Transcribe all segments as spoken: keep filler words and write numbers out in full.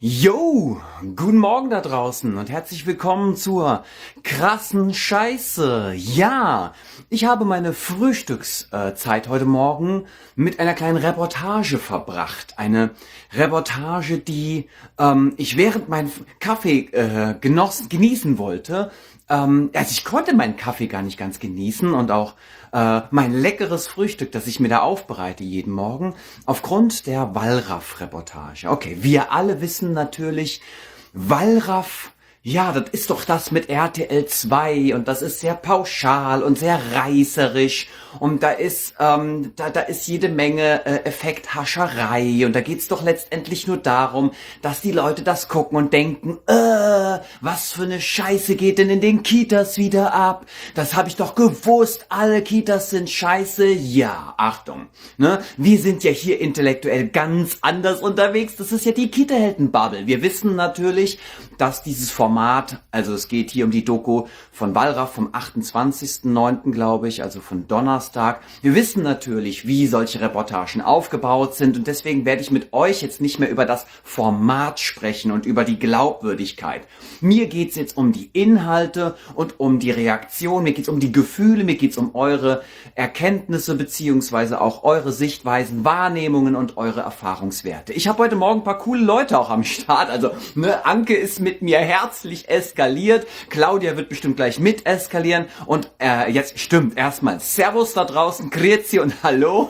Yo, guten Morgen da draußen und herzlich willkommen zur krassen Scheiße. Ja, ich habe meine Frühstückszeit heute Morgen mit einer kleinen Reportage verbracht. Eine Reportage, die ähm, ich während meinen Kaffee äh, genossen, genießen wollte. Ähm, also ich konnte meinen Kaffee gar nicht ganz genießen und auch äh, mein leckeres Frühstück, das ich mir da aufbereite jeden Morgen, aufgrund der Wallraff-Reportage. Okay, wir alle wissen natürlich, Wallraff, ja, das ist doch das mit R T L zwei und das ist sehr pauschal und sehr reißerisch und da ist ähm, da, da ist jede Menge äh, Effekthascherei und da geht's doch letztendlich nur darum, dass die Leute das gucken und denken, äh, was für eine Scheiße geht denn in den Kitas wieder ab? Das habe ich doch gewusst, alle Kitas sind scheiße. Ja, Achtung, ne? Wir sind ja hier intellektuell ganz anders unterwegs. Das ist ja die Kita-Helden-Bubble. Wir wissen natürlich, dass dieses Format, also es geht hier um die Doku von Wallraff vom achtundzwanzigsten neunten glaube ich, also von Donnerstag. Wir wissen natürlich, wie solche Reportagen aufgebaut sind und deswegen werde ich mit euch jetzt nicht mehr über das Format sprechen und über die Glaubwürdigkeit. Mir geht's jetzt um die Inhalte und um die Reaktion, mir geht's um die Gefühle, mir geht's um eure Erkenntnisse beziehungsweise auch eure Sichtweisen, Wahrnehmungen und eure Erfahrungswerte. Ich habe heute Morgen ein paar coole Leute auch am Start, also ne, Anke ist mit mir herzlich eskaliert. Claudia wird bestimmt gleich mit eskalieren. Und äh, jetzt stimmt erstmal Servus da draußen, Grüezi und Hallo.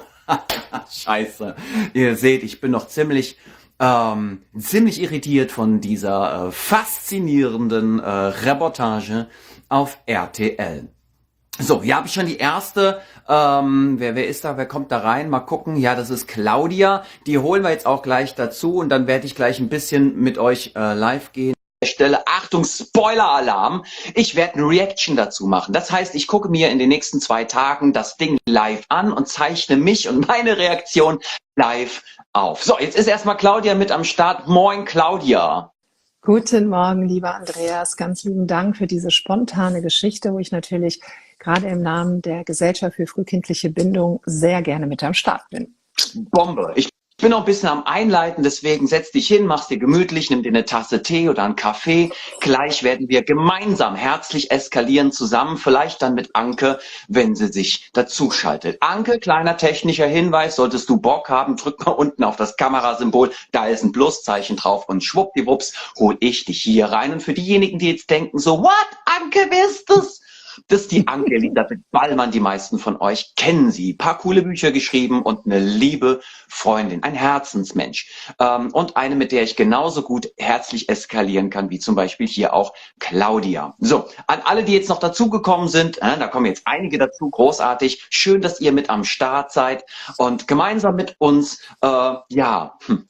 Scheiße. Ihr seht, ich bin noch ziemlich ähm, ziemlich irritiert von dieser äh, faszinierenden äh, Reportage auf R T L. So, hier habe ich schon die erste. Ähm, wer, wer ist da? Wer kommt da rein? Mal gucken. Ja, das ist Claudia. Die holen wir jetzt auch gleich dazu und dann werde ich gleich ein bisschen mit euch äh, live gehen. Stelle, Achtung, Spoiler-Alarm, ich werde eine Reaction dazu machen. Das heißt, ich gucke mir in den nächsten zwei Tagen das Ding live an und zeichne mich und meine Reaktion live auf. So, jetzt ist erstmal Claudia mit am Start. Moin, Claudia. Guten Morgen, lieber Andreas. Ganz lieben Dank für diese spontane Geschichte, wo ich natürlich gerade im Namen der Gesellschaft für frühkindliche Bindung sehr gerne mit am Start bin. Bombe. Ich bin noch ein bisschen am Einleiten, deswegen setz dich hin, mach's dir gemütlich, nimm dir eine Tasse Tee oder einen Kaffee. Gleich werden wir gemeinsam herzlich eskalieren zusammen, vielleicht dann mit Anke, wenn sie sich dazuschaltet. Anke, kleiner technischer Hinweis, solltest du Bock haben, drück mal unten auf das Kamerasymbol, da ist ein Pluszeichen drauf und schwuppdiwupps hol ich dich hier rein. Und für diejenigen, die jetzt denken so, what, Anke, wer ist das? Das ist die Anke Elisabeth Ballmann, die meisten von euch kennen sie. Ein paar coole Bücher geschrieben und eine liebe Freundin, ein Herzensmensch. Ähm, und eine, mit der ich genauso gut herzlich eskalieren kann, wie zum Beispiel hier auch Claudia. So, an alle, die jetzt noch dazugekommen sind, äh, da kommen jetzt einige dazu, großartig. Schön, dass ihr mit am Start seid und gemeinsam mit uns, äh, ja, hm,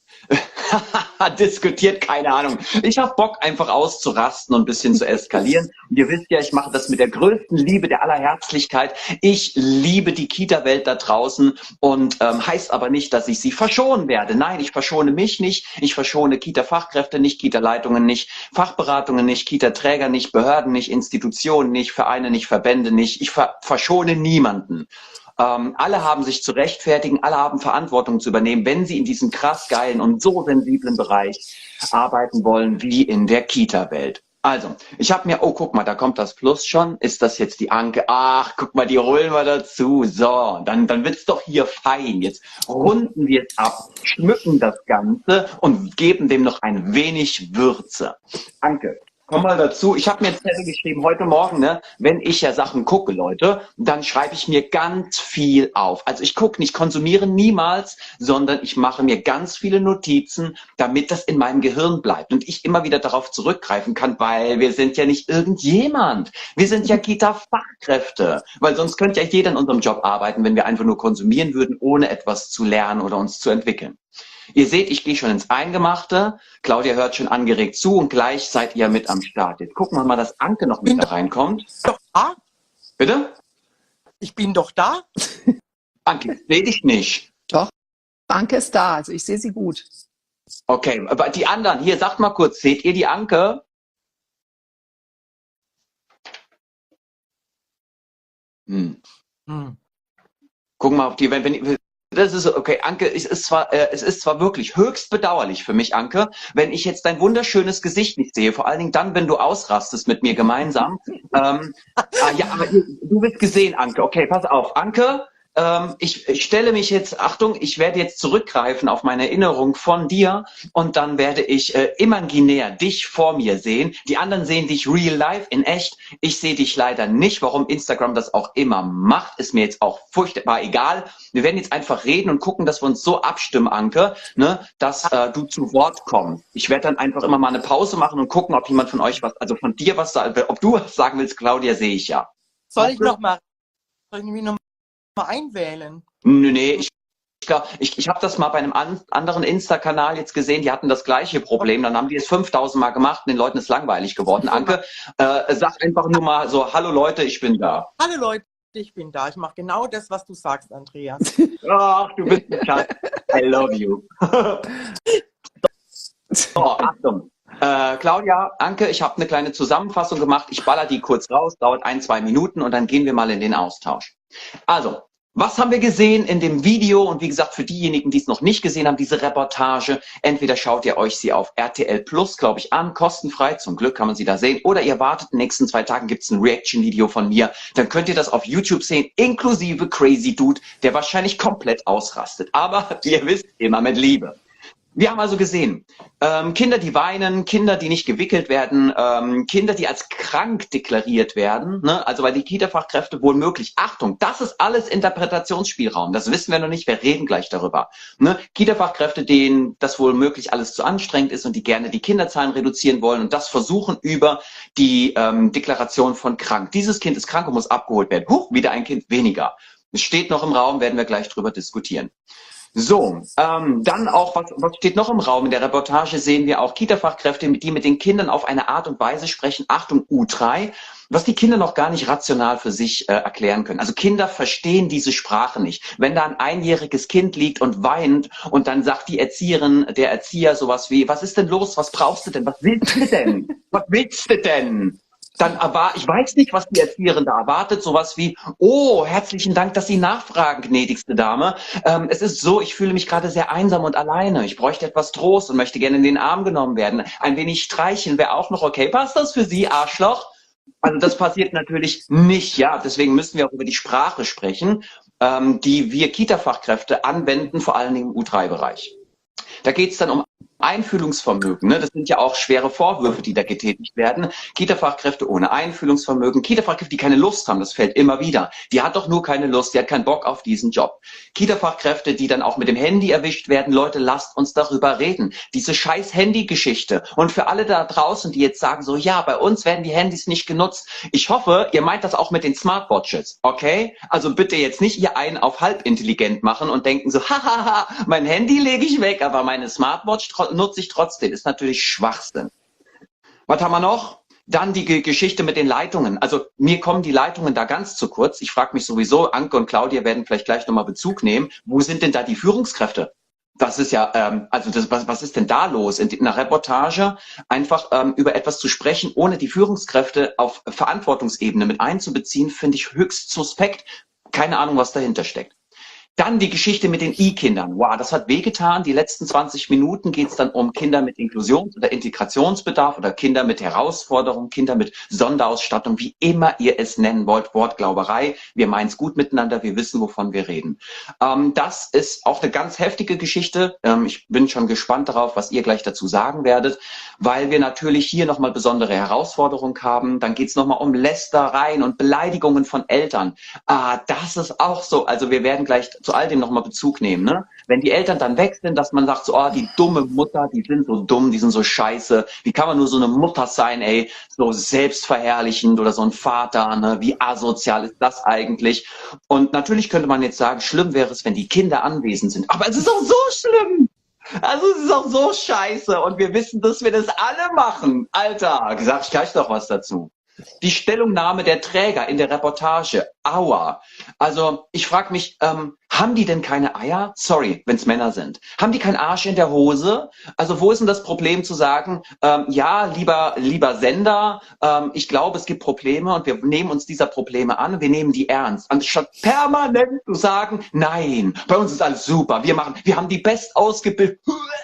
diskutiert, keine Ahnung. Ich habe Bock, einfach auszurasten und ein bisschen zu eskalieren. Und ihr wisst ja, ich mache das mit der größten Liebe, der Allerherzlichkeit. Ich liebe die Kita-Welt da draußen und ähm, heißt aber nicht, dass ich sie verschonen werde. Nein, ich verschone mich nicht. Ich verschone Kita-Fachkräfte nicht, Kita-Leitungen nicht, Fachberatungen nicht, Kita-Träger nicht, Behörden nicht, Institutionen nicht, Vereine nicht, Verbände nicht. Ich ver verschone niemanden. Ähm, alle haben sich zu rechtfertigen, alle haben Verantwortung zu übernehmen, wenn sie in diesem krass geilen und so sensiblen Bereich arbeiten wollen wie in der Kita-Welt. Also, ich habe mir, oh, guck mal, da kommt das Plus schon. Ist das jetzt die Anke? Ach, guck mal, die holen wir dazu. So, dann, dann wird's doch hier fein. Jetzt runden wir es ab, schmücken das Ganze und geben dem noch ein wenig Würze. Anke, komm mal dazu. Ich habe mir jetzt Zettel geschrieben heute Morgen, ne, wenn ich ja Sachen gucke, Leute, dann schreibe ich mir ganz viel auf. Also ich gucke nicht, konsumiere niemals, sondern ich mache mir ganz viele Notizen, damit das in meinem Gehirn bleibt und ich immer wieder darauf zurückgreifen kann, weil wir sind ja nicht irgendjemand. Wir sind ja Kita-Fachkräfte, weil sonst könnte ja jeder in unserem Job arbeiten, wenn wir einfach nur konsumieren würden, ohne etwas zu lernen oder uns zu entwickeln. Ihr seht, ich gehe schon ins Eingemachte. Claudia hört schon angeregt zu und gleich seid ihr mit am Start. Jetzt gucken wir mal, dass Anke noch mit da reinkommt. Doch da? Bitte? Ich bin doch da? Anke, ich sehe dich nicht. Doch, Anke ist da, also ich sehe sie gut. Okay, aber die anderen, hier, sagt mal kurz, seht ihr die Anke? Hm. Hm. Gucken wir auf die, wenn, wenn Das ist okay, Anke, es ist zwar, äh, es ist zwar wirklich höchst bedauerlich für mich, Anke, wenn ich jetzt dein wunderschönes Gesicht nicht sehe, vor allen Dingen dann, wenn du ausrastest mit mir gemeinsam. ähm, ah, ja, aber du bist gesehen, Anke. Okay, pass auf, Anke. Ähm, ich, ich stelle mich jetzt, Achtung, ich werde jetzt zurückgreifen auf meine Erinnerung von dir und dann werde ich äh, imaginär dich vor mir sehen. Die anderen sehen dich real life in echt. Ich sehe dich leider nicht. Warum Instagram das auch immer macht, ist mir jetzt auch furchtbar egal. Wir werden jetzt einfach reden und gucken, dass wir uns so abstimmen, Anke, ne, dass äh, du zu Wort kommst. Ich werde dann einfach immer mal eine Pause machen und gucken, ob jemand von euch was, also von dir was, ob du was sagen willst, Claudia, sehe ich ja. Soll ich noch mal, soll ich mich noch mal einwählen? Nee, nee, ich Ich, glaub, ich, ich habe das mal bei einem an, anderen Insta-Kanal jetzt gesehen, die hatten das gleiche Problem. Dann haben die es fünftausend Mal gemacht und den Leuten ist langweilig geworden. Anke, äh, sag einfach nur mal so, hallo Leute, ich bin da. Hallo Leute, ich bin da. Ich mache genau das, was du sagst, Andreas. Ach, du bist ein Schatz. I love you. So, Achtung. Äh, Claudia, Anke, ich habe eine kleine Zusammenfassung gemacht. Ich baller die kurz raus, dauert ein, zwei Minuten und dann gehen wir mal in den Austausch. Also, was haben wir gesehen in dem Video? Und wie gesagt, für diejenigen, die es noch nicht gesehen haben, diese Reportage, entweder schaut ihr euch sie auf R T L Plus, glaube ich, an, kostenfrei, zum Glück kann man sie da sehen, oder ihr wartet, in den nächsten zwei Tagen gibt es ein Reaction-Video von mir, dann könnt ihr das auf YouTube sehen, inklusive Crazy Dude, der wahrscheinlich komplett ausrastet. Aber, wie ihr wisst, immer mit Liebe. Wir haben also gesehen, ähm, Kinder, die weinen, Kinder, die nicht gewickelt werden, ähm, Kinder, die als krank deklariert werden, ne? Also weil die Kita-Fachkräfte wohl möglich, Achtung, das ist alles Interpretationsspielraum, das wissen wir noch nicht, wir reden gleich darüber. Ne? Kita-Fachkräfte, denen das wohl möglich alles zu anstrengend ist und die gerne die Kinderzahlen reduzieren wollen und das versuchen über die ähm, Deklaration von krank. Dieses Kind ist krank und muss abgeholt werden. Huch, wieder ein Kind weniger. Es steht noch im Raum, werden wir gleich drüber diskutieren. So, ähm, dann auch, was, was steht noch im Raum? In der Reportage sehen wir auch Kita-Fachkräfte, die mit den Kindern auf eine Art und Weise sprechen, Achtung, U drei, was die Kinder noch gar nicht rational für sich äh, erklären können. Also Kinder verstehen diese Sprache nicht. Wenn da ein einjähriges Kind liegt und weint und dann sagt die Erzieherin, der Erzieher sowas wie, was ist denn los, was brauchst du denn, was willst du denn, was willst du denn? Dann aber, ich weiß nicht, was die Erzieherin da erwartet, sowas wie, oh, herzlichen Dank, dass Sie nachfragen, gnädigste Dame. Ähm, es ist so, ich fühle mich gerade sehr einsam und alleine. Ich bräuchte etwas Trost und möchte gerne in den Arm genommen werden. Ein wenig streicheln wäre auch noch okay. Passt das für Sie, Arschloch? Also das passiert natürlich nicht, ja. Deswegen müssen wir auch über die Sprache sprechen, ähm, die wir Kita-Fachkräfte anwenden, vor allen Dingen im U drei Bereich. Da geht es dann um Einfühlungsvermögen, ne? Das sind ja auch schwere Vorwürfe, die da getätigt werden. Kita-Fachkräfte ohne Einfühlungsvermögen, Kita-Fachkräfte, die keine Lust haben, das fällt immer wieder. Die hat doch nur keine Lust, die hat keinen Bock auf diesen Job. Kita-Fachkräfte, die dann auch mit dem Handy erwischt werden. Leute, lasst uns darüber reden. Diese scheiß Handy-Geschichte. Und für alle da draußen, die jetzt sagen so, ja, bei uns werden die Handys nicht genutzt. Ich hoffe, ihr meint das auch mit den Smartwatches, okay? Also bitte jetzt nicht ihr einen auf halbintelligent machen und denken so, hahaha, mein Handy lege ich weg, aber meine Smartwatch nutze ich trotzdem. Ist natürlich Schwachsinn. Was haben wir noch? Dann die G Geschichte mit den Leitungen. Also mir kommen die Leitungen da ganz zu kurz. Ich frage mich sowieso, Anke und Claudia werden vielleicht gleich nochmal Bezug nehmen. Wo sind denn da die Führungskräfte? Das ist ja, ähm, also das, was, was ist denn da los? In einer Reportage einfach ähm, über etwas zu sprechen, ohne die Führungskräfte auf Verantwortungsebene mit einzubeziehen, finde ich höchst suspekt. Keine Ahnung, was dahinter steckt. Dann die Geschichte mit den I-Kindern. Wow, das hat wehgetan. Die letzten zwanzig Minuten geht es dann um Kinder mit Inklusions- oder Integrationsbedarf oder Kinder mit Herausforderungen, Kinder mit Sonderausstattung, wie immer ihr es nennen wollt. Wortglauberei. Wir meinen es gut miteinander. Wir wissen, wovon wir reden. Ähm, das ist auch eine ganz heftige Geschichte. Ähm, ich bin schon gespannt darauf, was ihr gleich dazu sagen werdet, weil wir natürlich hier nochmal besondere Herausforderungen haben. Dann geht es nochmal um Lästereien und Beleidigungen von Eltern. Ah, das ist auch so. Also wir werden gleich zu all dem nochmal Bezug nehmen, ne? Wenn die Eltern dann weg sind, dass man sagt so, oh, die dumme Mutter, die sind so dumm, die sind so scheiße. Wie kann man nur so eine Mutter sein, ey? So selbstverherrlichend oder so ein Vater, ne? Wie asozial ist das eigentlich? Und natürlich könnte man jetzt sagen, schlimm wäre es, wenn die Kinder anwesend sind. Aber es ist auch so schlimm. Also es ist auch so scheiße. Und wir wissen, dass wir das alle machen. Alter, sag ich gleich noch was dazu. Die Stellungnahme der Träger in der Reportage. Aua. Also ich frage mich, ähm, Haben die denn keine Eier? Sorry, wenn es Männer sind. Haben die keinen Arsch in der Hose? Also wo ist denn das Problem zu sagen, ähm, ja, lieber, lieber Sender, ähm, ich glaube, es gibt Probleme und wir nehmen uns dieser Probleme an und wir nehmen die ernst. Anstatt permanent zu sagen, nein, bei uns ist alles super, wir machen, wir haben die best ausgebildeten.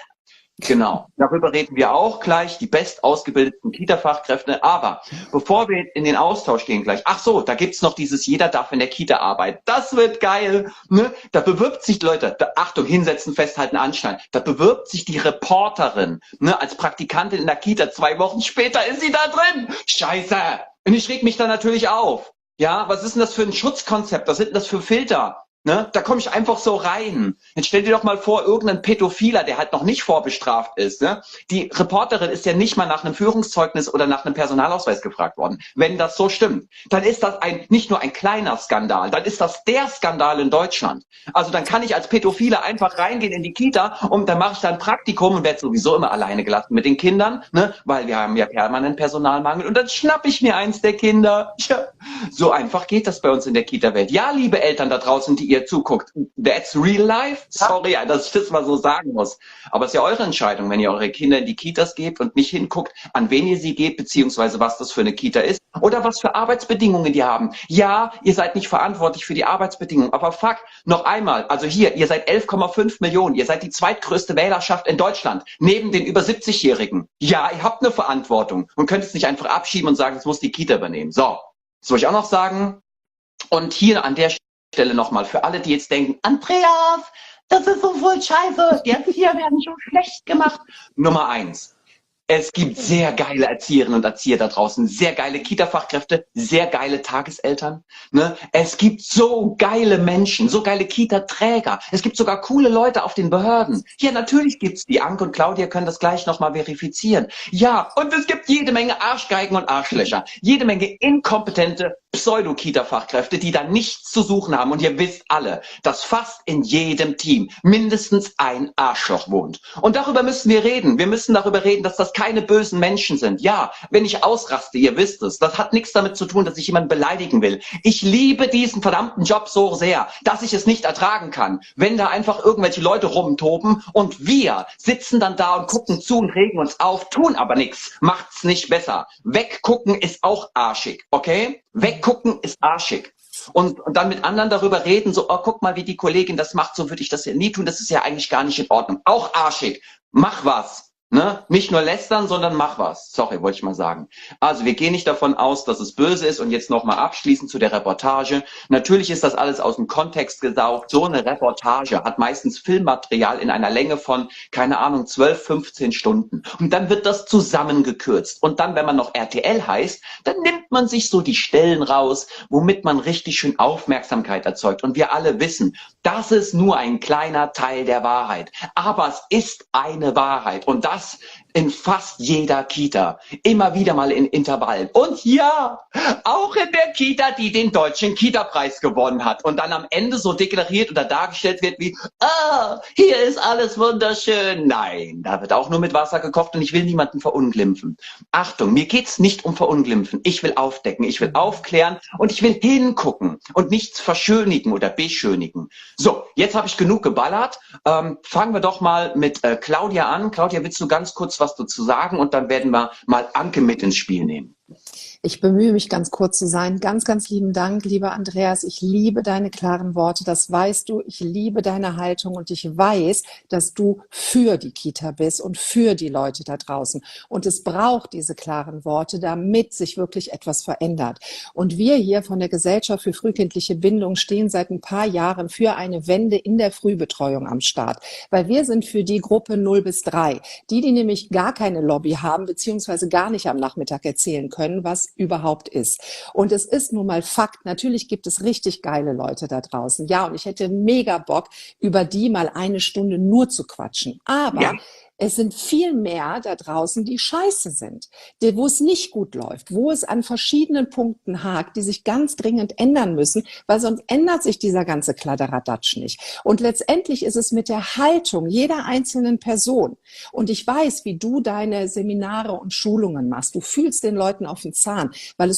Genau, darüber reden wir auch gleich, die best ausgebildeten Kita-Fachkräfte. Aber bevor wir in den Austausch gehen gleich, ach so, da gibt's noch dieses Jeder darf in der Kita arbeiten. Das wird geil. Ne? Da bewirbt sich, Leute, da, Achtung, hinsetzen, festhalten, anschneiden. Da bewirbt sich die Reporterin ne, als Praktikantin in der Kita. Zwei Wochen später ist sie da drin. Scheiße. Und ich reg mich da natürlich auf. Ja, was ist denn das für ein Schutzkonzept? Was sind denn das für Filter? Ne? Da komme ich einfach so rein. Jetzt stell dir doch mal vor, irgendein Pädophiler, der halt noch nicht vorbestraft ist. Ne? Die Reporterin ist ja nicht mal nach einem Führungszeugnis oder nach einem Personalausweis gefragt worden. Wenn das so stimmt, dann ist das ein nicht nur ein kleiner Skandal, dann ist das der Skandal in Deutschland. Also dann kann ich als Pädophiler einfach reingehen in die Kita und dann mache ich da ein Praktikum und werde sowieso immer alleine gelassen mit den Kindern, ne? Weil wir haben ja permanent Personalmangel und dann schnapp ich mir eins der Kinder. Ja. So einfach geht das bei uns in der Kita-Welt. Ja, liebe Eltern da draußen, die ihr zuguckt. That's real life. Sorry, dass ich das mal so sagen muss. Aber es ist ja eure Entscheidung, wenn ihr eure Kinder in die Kitas gebt und nicht hinguckt, an wen ihr sie gebt, beziehungsweise was das für eine Kita ist oder was für Arbeitsbedingungen die haben. Ja, ihr seid nicht verantwortlich für die Arbeitsbedingungen, aber fuck, noch einmal, also hier, ihr seid elf Komma fünf Millionen, ihr seid die zweitgrößte Wählerschaft in Deutschland, neben den über siebzig-Jährigen. Ja, ihr habt eine Verantwortung und könnt es nicht einfach abschieben und sagen, es muss die Kita übernehmen. So, das wollte ich auch noch sagen. Und hier an der Stelle Stelle nochmal für alle, die jetzt denken, Andreas, das ist so voll scheiße, die Erzieher werden schon schlecht gemacht. Nummer eins. Es gibt sehr geile Erzieherinnen und Erzieher da draußen, sehr geile Kita-Fachkräfte, sehr geile Tageseltern. Ne? Es gibt so geile Menschen, so geile Kita-Träger. Es gibt sogar coole Leute auf den Behörden. Ja, natürlich gibt's die. Anke und Claudia können das gleich nochmal verifizieren. Ja, und es gibt jede Menge Arschgeigen und Arschlöcher. Jede Menge inkompetente Pseudo-Kita-Fachkräfte, die da nichts zu suchen haben. Und ihr wisst alle, dass fast in jedem Team mindestens ein Arschloch wohnt. Und darüber müssen wir reden. Wir müssen darüber reden, dass das keine bösen Menschen sind. Ja, wenn ich ausraste, ihr wisst es, das hat nichts damit zu tun, dass ich jemanden beleidigen will. Ich liebe diesen verdammten Job so sehr, dass ich es nicht ertragen kann, wenn da einfach irgendwelche Leute rumtoben und wir sitzen dann da und gucken zu und regen uns auf, tun aber nichts, macht's nicht besser. Weggucken ist auch arschig, okay? Weggucken ist arschig. Und, und dann mit anderen darüber reden, so, oh, guck mal, wie die Kollegin das macht, so würde ich das ja nie tun, das ist ja eigentlich gar nicht in Ordnung. Auch arschig. Mach was. Ne? Nicht nur lästern, sondern mach was. Sorry, wollte ich mal sagen. Also wir gehen nicht davon aus, dass es böse ist. Und jetzt nochmal abschließend zu der Reportage. Natürlich ist das alles aus dem Kontext gesaugt. So eine Reportage hat meistens Filmmaterial in einer Länge von, keine Ahnung, zwölf, fünfzehn Stunden. Und dann wird das zusammengekürzt. Und dann, wenn man noch R T L heißt, dann nimmt man sich so die Stellen raus, womit man richtig schön Aufmerksamkeit erzeugt. Und wir alle wissen, das ist nur ein kleiner Teil der Wahrheit. Aber es ist eine Wahrheit. Und das in fast jeder Kita. Immer wieder mal in Intervallen. Und ja, auch in der Kita, die den deutschen Kita-Preis gewonnen hat. Und dann am Ende so deklariert oder dargestellt wird wie, ah, hier ist alles wunderschön. Nein, da wird auch nur mit Wasser gekocht und ich will niemanden verunglimpfen. Achtung, mir geht's nicht um verunglimpfen. Ich will aufdecken, ich will aufklären und ich will hingucken und nichts verschönigen oder beschönigen. So, jetzt habe ich genug geballert. Ähm, fangen wir doch mal mit äh, Claudia an. Claudia, willst du ganz kurz was dazu sagen und dann werden wir mal Anke mit ins Spiel nehmen. Ich bemühe mich, ganz kurz zu sein. Ganz, ganz lieben Dank, lieber Andreas. Ich liebe deine klaren Worte, das weißt du. Ich liebe deine Haltung und ich weiß, dass du für die Kita bist und für die Leute da draußen. Und es braucht diese klaren Worte, damit sich wirklich etwas verändert. Und wir hier von der Gesellschaft für frühkindliche Bindung stehen seit ein paar Jahren für eine Wende in der Frühbetreuung am Start. Weil wir sind für die Gruppe null bis drei. Die, die nämlich gar keine Lobby haben, beziehungsweise gar nicht am Nachmittag erzählen können, was überhaupt ist. Und es ist nun mal Fakt, natürlich gibt es richtig geile Leute da draußen. Ja, und ich hätte mega Bock, über die mal eine Stunde nur zu quatschen. Aber ja. Es sind viel mehr da draußen, die scheiße sind, die, wo es nicht gut läuft, wo es an verschiedenen Punkten hakt, die sich ganz dringend ändern müssen, weil sonst ändert sich dieser ganze Kladderadatsch nicht. Und letztendlich ist es mit der Haltung jeder einzelnen Person. Und ich weiß, wie du deine Seminare und Schulungen machst. Du fühlst den Leuten auf den Zahn, weil es um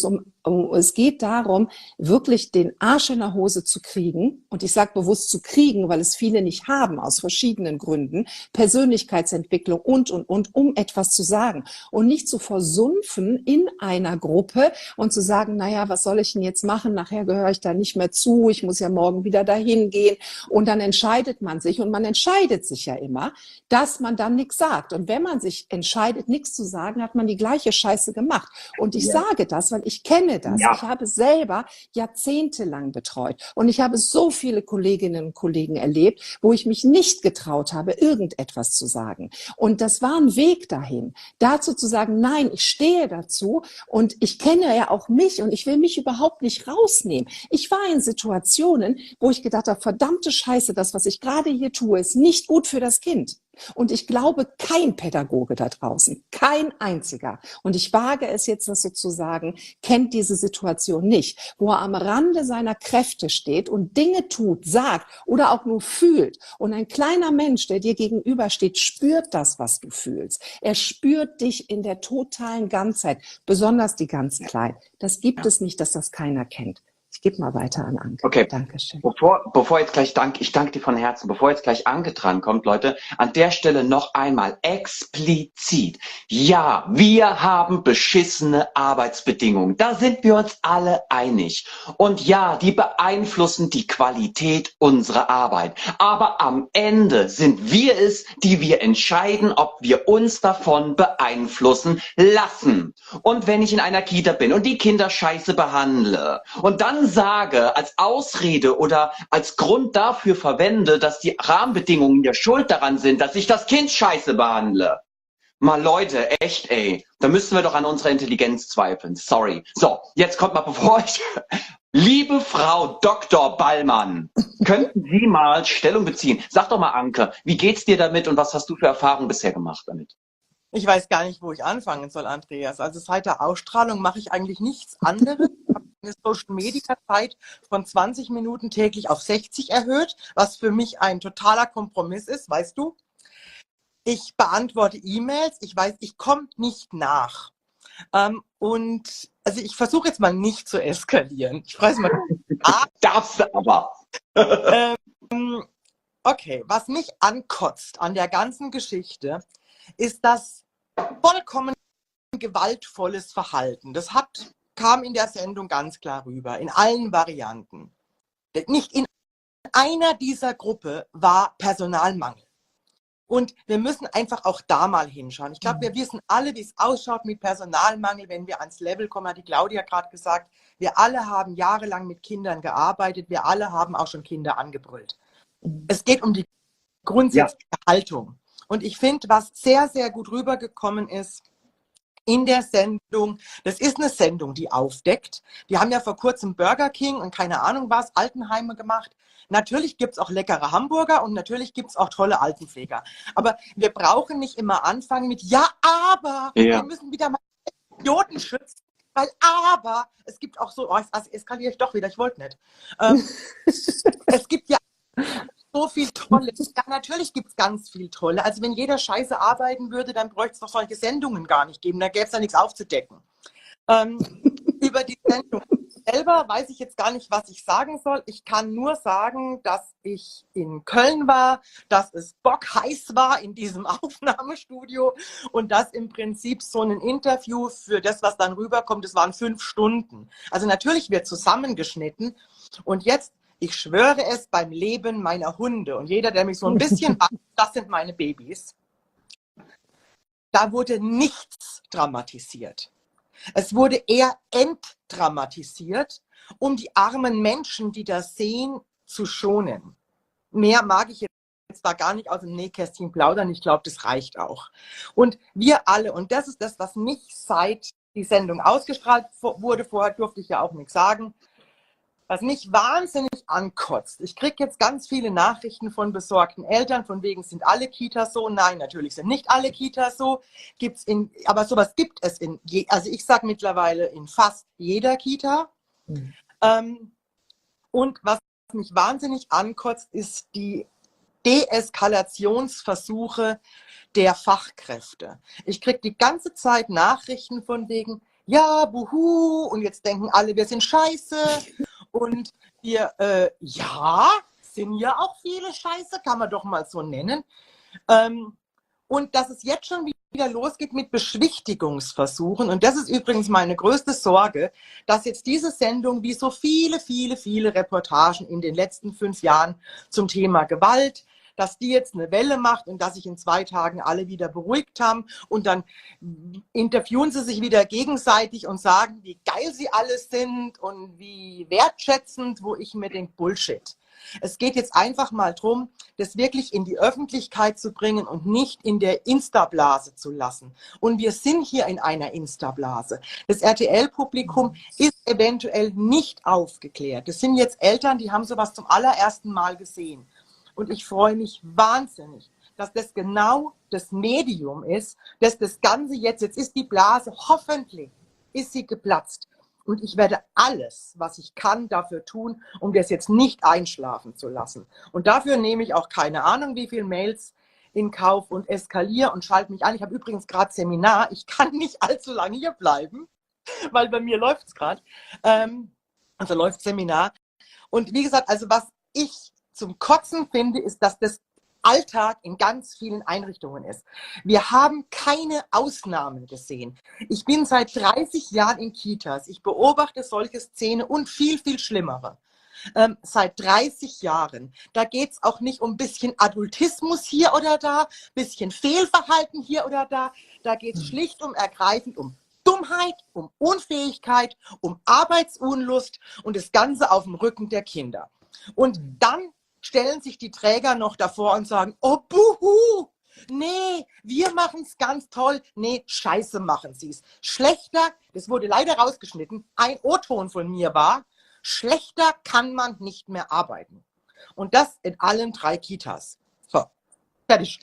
Es geht darum, wirklich den Arsch in der Hose zu kriegen. Und ich sage bewusst zu kriegen, weil es viele nicht haben, aus verschiedenen Gründen. Persönlichkeitsentwicklung und, und, und, um etwas zu sagen. Und nicht zu versumpfen in einer Gruppe und zu sagen, naja, was soll ich denn jetzt machen? Nachher gehöre ich da nicht mehr zu. Ich muss ja morgen wieder dahin gehen. Und dann entscheidet man sich. Und man entscheidet sich ja immer, dass man dann nichts sagt. Und wenn man sich entscheidet, nichts zu sagen, hat man die gleiche Scheiße gemacht. Und ich Ja. sage das, weil ich kenne das. Ja. Ich habe selber jahrzehntelang betreut und ich habe so viele Kolleginnen und Kollegen erlebt, wo ich mich nicht getraut habe, irgendetwas zu sagen. Und das war ein Weg dahin, dazu zu sagen, nein, ich stehe dazu und ich kenne ja auch mich und ich will mich überhaupt nicht rausnehmen. Ich war in Situationen, wo ich gedacht habe, verdammte Scheiße, das, was ich gerade hier tue, ist nicht gut für das Kind. Und ich glaube, kein Pädagoge da draußen, kein einziger, und ich wage es jetzt, das sozusagen, kennt diese Situation nicht, wo er am Rande seiner Kräfte steht und Dinge tut, sagt oder auch nur fühlt. Und ein kleiner Mensch, der dir gegenübersteht, spürt das, was du fühlst. Er spürt dich in der totalen Ganzheit, besonders die ganz Kleinen. Das gibt Ja. es nicht, dass das keiner kennt. Ich gebe mal weiter an Anke. Okay. Dankeschön. Bevor, bevor jetzt gleich Dank, ich danke dir von Herzen, bevor jetzt gleich Anke drankommt, Leute, an der Stelle noch einmal explizit. Ja, wir haben beschissene Arbeitsbedingungen. Da sind wir uns alle einig. Und ja, die beeinflussen die Qualität unserer Arbeit. Aber am Ende sind wir es, die wir entscheiden, ob wir uns davon beeinflussen lassen. Und wenn ich in einer Kita bin und die Kinder scheiße behandle und dann sage, als Ausrede oder als Grund dafür verwende, dass die Rahmenbedingungen ja schuld daran sind, dass ich das Kind scheiße behandle. Mal Leute, echt ey, da müssen wir doch an unserer Intelligenz zweifeln. Sorry. So, jetzt kommt mal, bevor ich... Liebe Frau Doktor Ballmann, könnten Sie mal Stellung beziehen? Sag doch mal, Anke, wie geht's dir damit und was hast du für Erfahrungen bisher gemacht damit? Ich weiß gar nicht, wo ich anfangen soll, Andreas. Also seit der Ausstrahlung mache ich eigentlich nichts anderes. Ich habe eine Social-Media-Zeit von zwanzig Minuten täglich auf sechzig erhöht, was für mich ein totaler Kompromiss ist, weißt du. Ich beantworte E-Mails, ich weiß, ich komme nicht nach. Ähm, und also ich versuche jetzt mal nicht zu eskalieren. Ich frage mal. Ah, darfst du aber. ähm, okay, was mich ankotzt an der ganzen Geschichte, ist das vollkommen gewaltvolles Verhalten. Das hat, kam in der Sendung ganz klar rüber, in allen Varianten. Nicht in einer dieser Gruppe war Personalmangel. Und wir müssen einfach auch da mal hinschauen. Ich glaube, wir wissen alle, wie es ausschaut mit Personalmangel, wenn wir ans Level kommen, hat die Claudia gerade gesagt. Wir alle haben jahrelang mit Kindern gearbeitet, wir alle haben auch schon Kinder angebrüllt. Es geht um die grundsätzliche ja. Haltung. Und ich finde, was sehr, sehr gut rübergekommen ist in der Sendung, das ist eine Sendung, die aufdeckt. Wir haben ja vor kurzem Burger King und keine Ahnung was, Altenheime gemacht. Natürlich gibt es auch leckere Hamburger und natürlich gibt es auch tolle Altenpfleger. Aber wir brauchen nicht immer anfangen mit ja, aber ja. wir müssen wieder mal Idioten schützen. Weil aber, es gibt auch so, oh, das eskaliere ich doch wieder, ich wollte nicht. Ähm, es gibt ja so viel Tolles. Ja, natürlich gibt es ganz viel Tolle. Also wenn jeder scheiße arbeiten würde, dann bräuchte es doch solche Sendungen gar nicht geben. Da gäbe es ja nichts aufzudecken. Ähm, über die Sendung selber weiß ich jetzt gar nicht, was ich sagen soll. Ich kann nur sagen, dass ich in Köln war, dass es bockheiß war in diesem Aufnahmestudio und dass im Prinzip so ein Interview für das, was dann rüberkommt, das waren fünf Stunden. Also natürlich wird zusammengeschnitten und jetzt ich schwöre es beim Leben meiner Hunde. Und jeder, der mich so ein bisschen weiß, das sind meine Babys. Da wurde nichts dramatisiert. Es wurde eher entdramatisiert, um die armen Menschen, die das sehen, zu schonen. Mehr mag ich jetzt da gar nicht aus dem Nähkästchen plaudern. Ich glaube, das reicht auch. Und wir alle, und das ist das, was mich seit die Sendung ausgestrahlt wurde, vorher durfte ich ja auch nichts sagen, was mich wahnsinnig ankotzt. Ich kriege jetzt ganz viele Nachrichten von besorgten Eltern, von wegen, sind alle Kitas so? Nein, natürlich sind nicht alle Kitas so. Gibt's in, aber sowas gibt es in, je, also ich sage mittlerweile in fast jeder Kita. Mhm. Ähm, und was mich wahnsinnig ankotzt, ist die Deeskalationsversuche der Fachkräfte. Ich kriege die ganze Zeit Nachrichten von wegen, ja, buhu, und jetzt denken alle, wir sind scheiße. Und wir, äh, ja, sind ja auch viele scheiße, kann man doch mal so nennen. Ähm, und dass es jetzt schon wieder losgeht mit Beschwichtigungsversuchen. Und das ist übrigens meine größte Sorge, dass jetzt diese Sendung, wie so viele, viele, viele Reportagen in den letzten fünf Jahren zum Thema Gewalt, dass die jetzt eine Welle macht und dass sich in zwei Tagen alle wieder beruhigt haben und dann interviewen sie sich wieder gegenseitig und sagen, wie geil sie alle sind und wie wertschätzend, wo ich mir denke, Bullshit. Es geht jetzt einfach mal darum, das wirklich in die Öffentlichkeit zu bringen und nicht in der Insta-Blase zu lassen. Und wir sind hier in einer Insta-Blase. Das R T L-Publikum ist eventuell nicht aufgeklärt. Das sind jetzt Eltern, die haben sowas zum allerersten Mal gesehen. Und ich freue mich wahnsinnig, dass das genau das Medium ist, dass das Ganze jetzt, jetzt ist die Blase, hoffentlich ist sie geplatzt. Und ich werde alles, was ich kann, dafür tun, um das jetzt nicht einschlafen zu lassen. Und dafür nehme ich auch keine Ahnung, wie viele Mails in Kauf und eskaliere und schalte mich an. Ich habe übrigens gerade Seminar. Ich kann nicht allzu lange hier bleiben, weil bei mir läuft es gerade. Ähm, also läuft Seminar. Und wie gesagt, also was ich zum Kotzen finde, ist, dass das Alltag in ganz vielen Einrichtungen ist. Wir haben keine Ausnahmen gesehen. Ich bin seit dreißig Jahren in Kitas. Ich beobachte solche Szenen und viel, viel schlimmere. Ähm, seit dreißig Jahren. Da geht es auch nicht um ein bisschen Adultismus hier oder da, bisschen Fehlverhalten hier oder da. Da geht es schlicht und ergreifend um Dummheit, um Unfähigkeit, um Arbeitsunlust und das Ganze auf dem Rücken der Kinder. Und dann stellen sich die Träger noch davor und sagen, oh buhu, nee, wir machen es ganz toll. Nee, scheiße machen sie es. Schlechter, das wurde leider rausgeschnitten, ein O-Ton von mir war, schlechter kann man nicht mehr arbeiten. Und das in allen drei Kitas. So, fertig.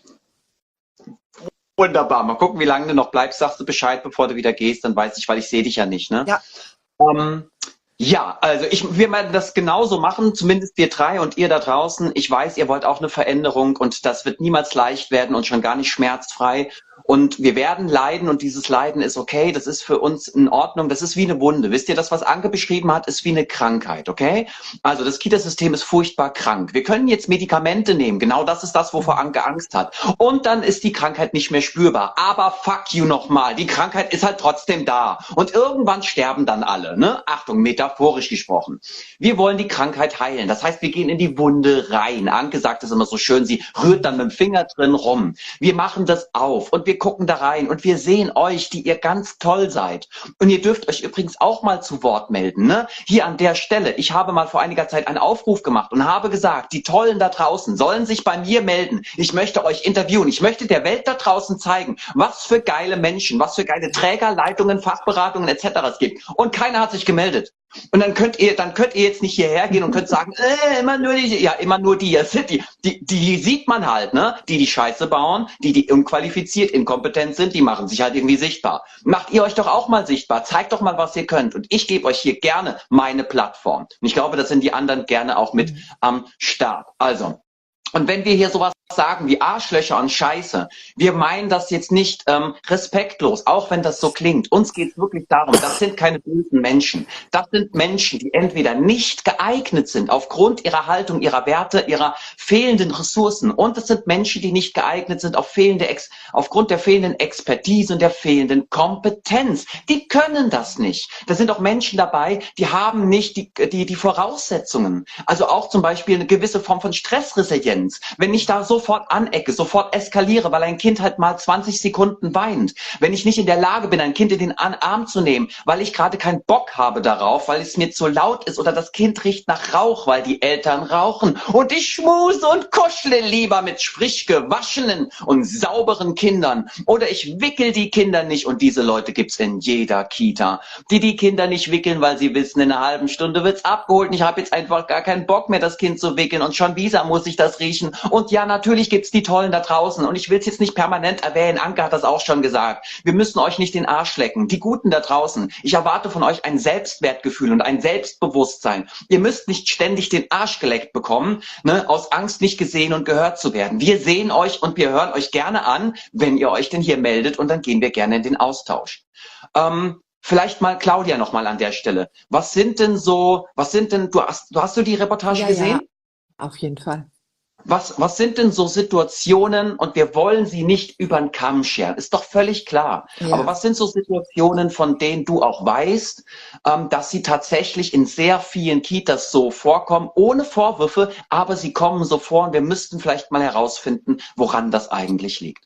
Wunderbar. Mal gucken, wie lange du noch bleibst. Sagst du Bescheid, bevor du wieder gehst, dann weiß ich, weil ich sehe dich ja nicht, ne? Ja. Ähm, Ja, also ich, wir werden das genauso machen, zumindest wir drei und ihr da draußen. Ich weiß, ihr wollt auch eine Veränderung und das wird niemals leicht werden und schon gar nicht schmerzfrei. Und wir werden leiden und dieses Leiden ist okay, das ist für uns in Ordnung, das ist wie eine Wunde. Wisst ihr, das, was Anke beschrieben hat, ist wie eine Krankheit, okay? Also das Kitasystem ist furchtbar krank. Wir können jetzt Medikamente nehmen, genau das ist das, wovor Anke Angst hat. Und dann ist die Krankheit nicht mehr spürbar. Aber fuck you nochmal, die Krankheit ist halt trotzdem da. Und irgendwann sterben dann alle, ne? Achtung, metaphorisch gesprochen. Wir wollen die Krankheit heilen. Das heißt, wir gehen in die Wunde rein. Anke sagt es immer so schön, sie rührt dann mit dem Finger drin rum. Wir machen das auf und wir gucken da rein und wir sehen euch, die ihr ganz toll seid. Und ihr dürft euch übrigens auch mal zu Wort melden, ne? Hier an der Stelle. Ich habe mal vor einiger Zeit einen Aufruf gemacht und habe gesagt, die Tollen da draußen sollen sich bei mir melden. Ich möchte euch interviewen. Ich möchte der Welt da draußen zeigen, was für geile Menschen, was für geile Träger, Leitungen, Fachberatungen et cetera es gibt. Und keiner hat sich gemeldet. Und dann könnt ihr, dann könnt ihr jetzt nicht hierher gehen und könnt sagen, äh, immer nur die, ja, immer nur die, die, die, die sieht man halt, ne? Die, die Scheiße bauen, die, die unqualifiziert, inkompetent sind, die machen sich halt irgendwie sichtbar. Macht ihr euch doch auch mal sichtbar, zeigt doch mal, was ihr könnt. Und ich gebe euch hier gerne meine Plattform. Und ich glaube, das sind die anderen gerne auch mit am Start. Also, und wenn wir hier sowas sagen wie Arschlöcher und Scheiße, wir meinen das jetzt nicht ähm, respektlos, auch wenn das so klingt. Uns geht es wirklich darum, das sind keine bösen Menschen. Das sind Menschen, die entweder nicht geeignet sind aufgrund ihrer Haltung, ihrer Werte, ihrer fehlenden Ressourcen. Und es sind Menschen, die nicht geeignet sind auf fehlende Ex aufgrund der fehlenden Expertise und der fehlenden Kompetenz. Die können das nicht. Da sind auch Menschen dabei, die haben nicht die, die, die Voraussetzungen. Also auch zum Beispiel eine gewisse Form von Stressresilienz. Wenn ich da so sofort anecke, sofort eskaliere, weil ein Kind halt mal zwanzig Sekunden weint. Wenn ich nicht in der Lage bin, ein Kind in den Arm zu nehmen, weil ich gerade keinen Bock habe darauf, weil es mir zu laut ist oder das Kind riecht nach Rauch, weil die Eltern rauchen und ich schmuse und kuschle lieber mit sprich gewaschenen und sauberen Kindern oder ich wickel die Kinder nicht und diese Leute gibt's in jeder Kita, die die Kinder nicht wickeln, weil sie wissen, in einer halben Stunde wird's abgeholt und ich habe jetzt einfach gar keinen Bock mehr, das Kind zu wickeln und schon wieder muss ich das riechen und ja, natürlich Natürlich gibt's die Tollen da draußen und ich will es jetzt nicht permanent erwähnen, Anke hat das auch schon gesagt. Wir müssen euch nicht den Arsch lecken, die Guten da draußen. Ich erwarte von euch ein Selbstwertgefühl und ein Selbstbewusstsein. Ihr müsst nicht ständig den Arsch geleckt bekommen, ne, aus Angst nicht gesehen und gehört zu werden. Wir sehen euch und wir hören euch gerne an, wenn ihr euch denn hier meldet und dann gehen wir gerne in den Austausch. Ähm, vielleicht mal Claudia noch mal an der Stelle. Was sind denn so, was sind denn, du hast, du hast du die Reportage Ja, gesehen? ja, auf jeden Fall. Was, was sind denn so Situationen, und wir wollen sie nicht über den Kamm scheren, ist doch völlig klar. Aber Ja. was sind so Situationen, von denen du auch weißt, ähm, dass sie tatsächlich in sehr vielen Kitas so vorkommen, ohne Vorwürfe, aber sie kommen so vor und wir müssten vielleicht mal herausfinden, woran das eigentlich liegt?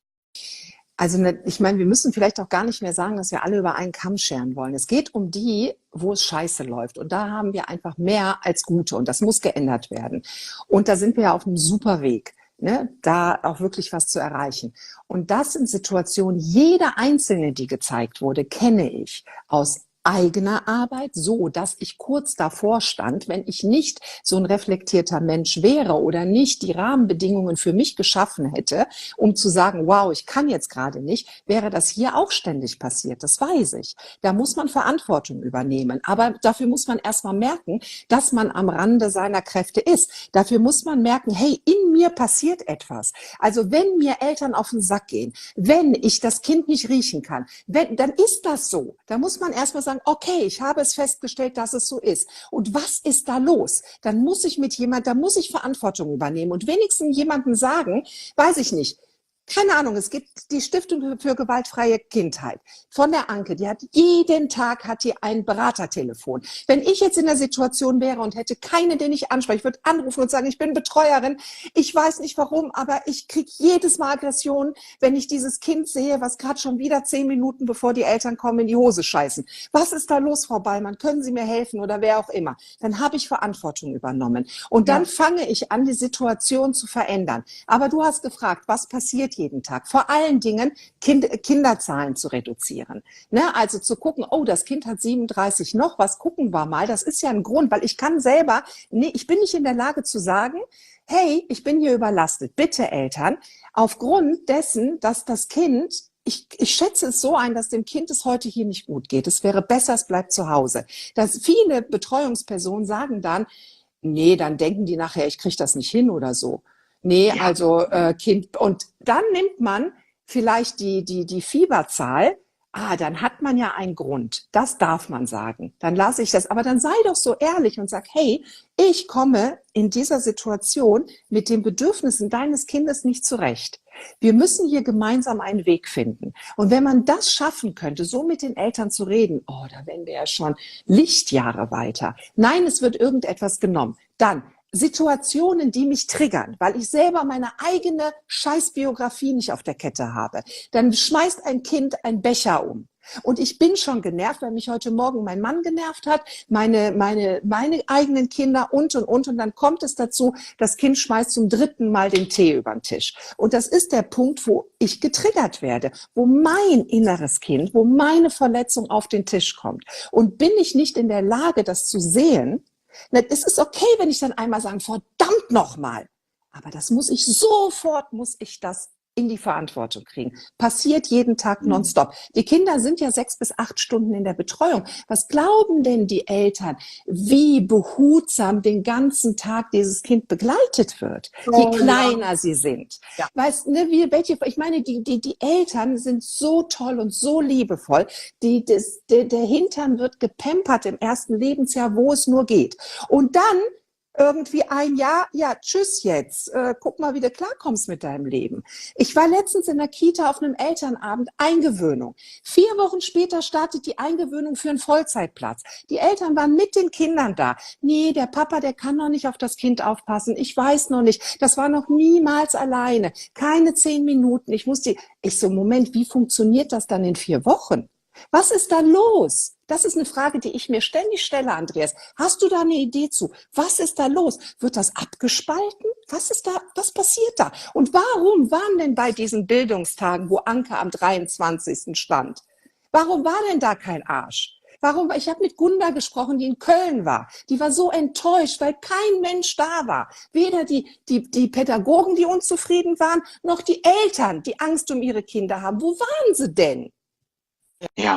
Also ne, ich meine, wir müssen vielleicht auch gar nicht mehr sagen, dass wir alle über einen Kamm scheren wollen. Es geht um die, wo es scheiße läuft. Und da haben wir einfach mehr als gute. Und das muss geändert werden. Und da sind wir ja auf einem super Weg, ne, da auch wirklich was zu erreichen. Und das sind Situationen, jede einzelne, die gezeigt wurde, kenne ich aus eigener Arbeit, so dass ich kurz davor stand, wenn ich nicht so ein reflektierter Mensch wäre oder nicht die Rahmenbedingungen für mich geschaffen hätte, um zu sagen, wow, ich kann jetzt gerade nicht, wäre das hier auch ständig passiert. Das weiß ich. Da muss man Verantwortung übernehmen. Aber dafür muss man erstmal merken, dass man am Rande seiner Kräfte ist. Dafür muss man merken, hey, in mir passiert etwas. Also wenn mir Eltern auf den Sack gehen, wenn ich das Kind nicht riechen kann, wenn, dann ist das so. Da muss man erstmal sagen, okay, ich habe es festgestellt, dass es so ist. Und was ist da los? Dann muss ich mit jemand, da muss ich Verantwortung übernehmen und wenigstens jemandem sagen, weiß ich nicht, keine Ahnung, es gibt die Stiftung für gewaltfreie Kindheit von der Anke, die hat jeden Tag hat die ein Beratertelefon. Wenn ich jetzt in der Situation wäre und hätte keinen, den ich anspreche, ich würde anrufen und sagen, ich bin Betreuerin, ich weiß nicht warum, aber ich kriege jedes Mal Aggressionen, wenn ich dieses Kind sehe, was gerade schon wieder zehn Minuten bevor die Eltern kommen in die Hose scheißen. Was ist da los, Frau Ballmann? Können Sie mir helfen oder wer auch immer? Dann habe ich Verantwortung übernommen und dann Ja. fange ich an, die Situation zu verändern. Aber du hast gefragt, was passiert jeden Tag? Vor allen Dingen kind, Kinderzahlen zu reduzieren. Ne? Also zu gucken, oh, das Kind hat siebenunddreißig noch, was gucken wir mal? Das ist ja ein Grund, weil ich kann selber, nee, ich bin nicht in der Lage zu sagen, hey, ich bin hier überlastet. Bitte Eltern, aufgrund dessen, dass das Kind Ich, ich schätze es so ein, dass dem Kind es heute hier nicht gut geht. Es wäre besser, es bleibt zu Hause. Dass viele Betreuungspersonen sagen dann, nee, dann denken die nachher, ich kriege das nicht hin oder so. Nee, Ja. also äh, Kind. Und dann nimmt man vielleicht die, die, die Fieberzahl. Ah, dann hat man ja einen Grund. Das darf man sagen. Dann lasse ich das. Aber dann sei doch so ehrlich und sag, hey, ich komme in dieser Situation mit den Bedürfnissen deines Kindes nicht zurecht. Wir müssen hier gemeinsam einen Weg finden. Und wenn man das schaffen könnte, so mit den Eltern zu reden, oh, da wären wir ja schon Lichtjahre weiter. Nein, es wird irgendetwas genommen. Dann Situationen, die mich triggern, weil ich selber meine eigene Scheißbiografie nicht auf der Kette habe. Dann schmeißt ein Kind einen Becher um. Und ich bin schon genervt, weil mich heute Morgen mein Mann genervt hat, meine, meine, meine eigenen Kinder und, und, und. Und dann kommt es dazu, das Kind schmeißt zum dritten Mal den Tee über den Tisch. Und das ist der Punkt, wo ich getriggert werde, wo mein inneres Kind, wo meine Verletzung auf den Tisch kommt. Und bin ich nicht in der Lage, das zu sehen, dann ist es okay, wenn ich dann einmal sage, verdammt nochmal. Aber das muss ich sofort, muss ich das in die Verantwortung kriegen. Passiert jeden Tag nonstop. Die Kinder sind ja sechs bis acht Stunden in der Betreuung. Was glauben denn die Eltern, wie behutsam den ganzen Tag dieses Kind begleitet wird, Oh, je kleiner ja. sie sind? Ja. Weißt ne, wie, welche, ich meine, die, die, die Eltern sind so toll und so liebevoll. Die, das, der, der Hintern wird gepampert im ersten Lebensjahr, wo es nur geht. Und dann irgendwie ein Jahr, ja, tschüss jetzt, äh, guck mal, wie du klarkommst mit deinem Leben. Ich war letztens in der Kita auf einem Elternabend, Eingewöhnung. Vier Wochen später startet die Eingewöhnung für einen Vollzeitplatz. Die Eltern waren mit den Kindern da. Nee, der Papa, der kann noch nicht auf das Kind aufpassen. Ich weiß noch nicht. Das war noch niemals alleine. Keine zehn Minuten. Ich musste, ich so, Moment, wie funktioniert das dann in vier Wochen? Was ist da los? Das ist eine Frage, die ich mir ständig stelle, Andreas. Hast du da eine Idee zu? Was ist da los? Wird das abgespalten? Was ist da, was passiert da? Und warum waren denn bei diesen Bildungstagen, wo Anke am dreiundzwanzigsten stand, warum war denn da kein Arsch? Warum? Ich habe mit Gunda gesprochen, die in Köln war. Die war so enttäuscht, weil kein Mensch da war. Weder die, die, die Pädagogen, die unzufrieden waren, noch die Eltern, die Angst um ihre Kinder haben. Wo waren sie denn? Ja,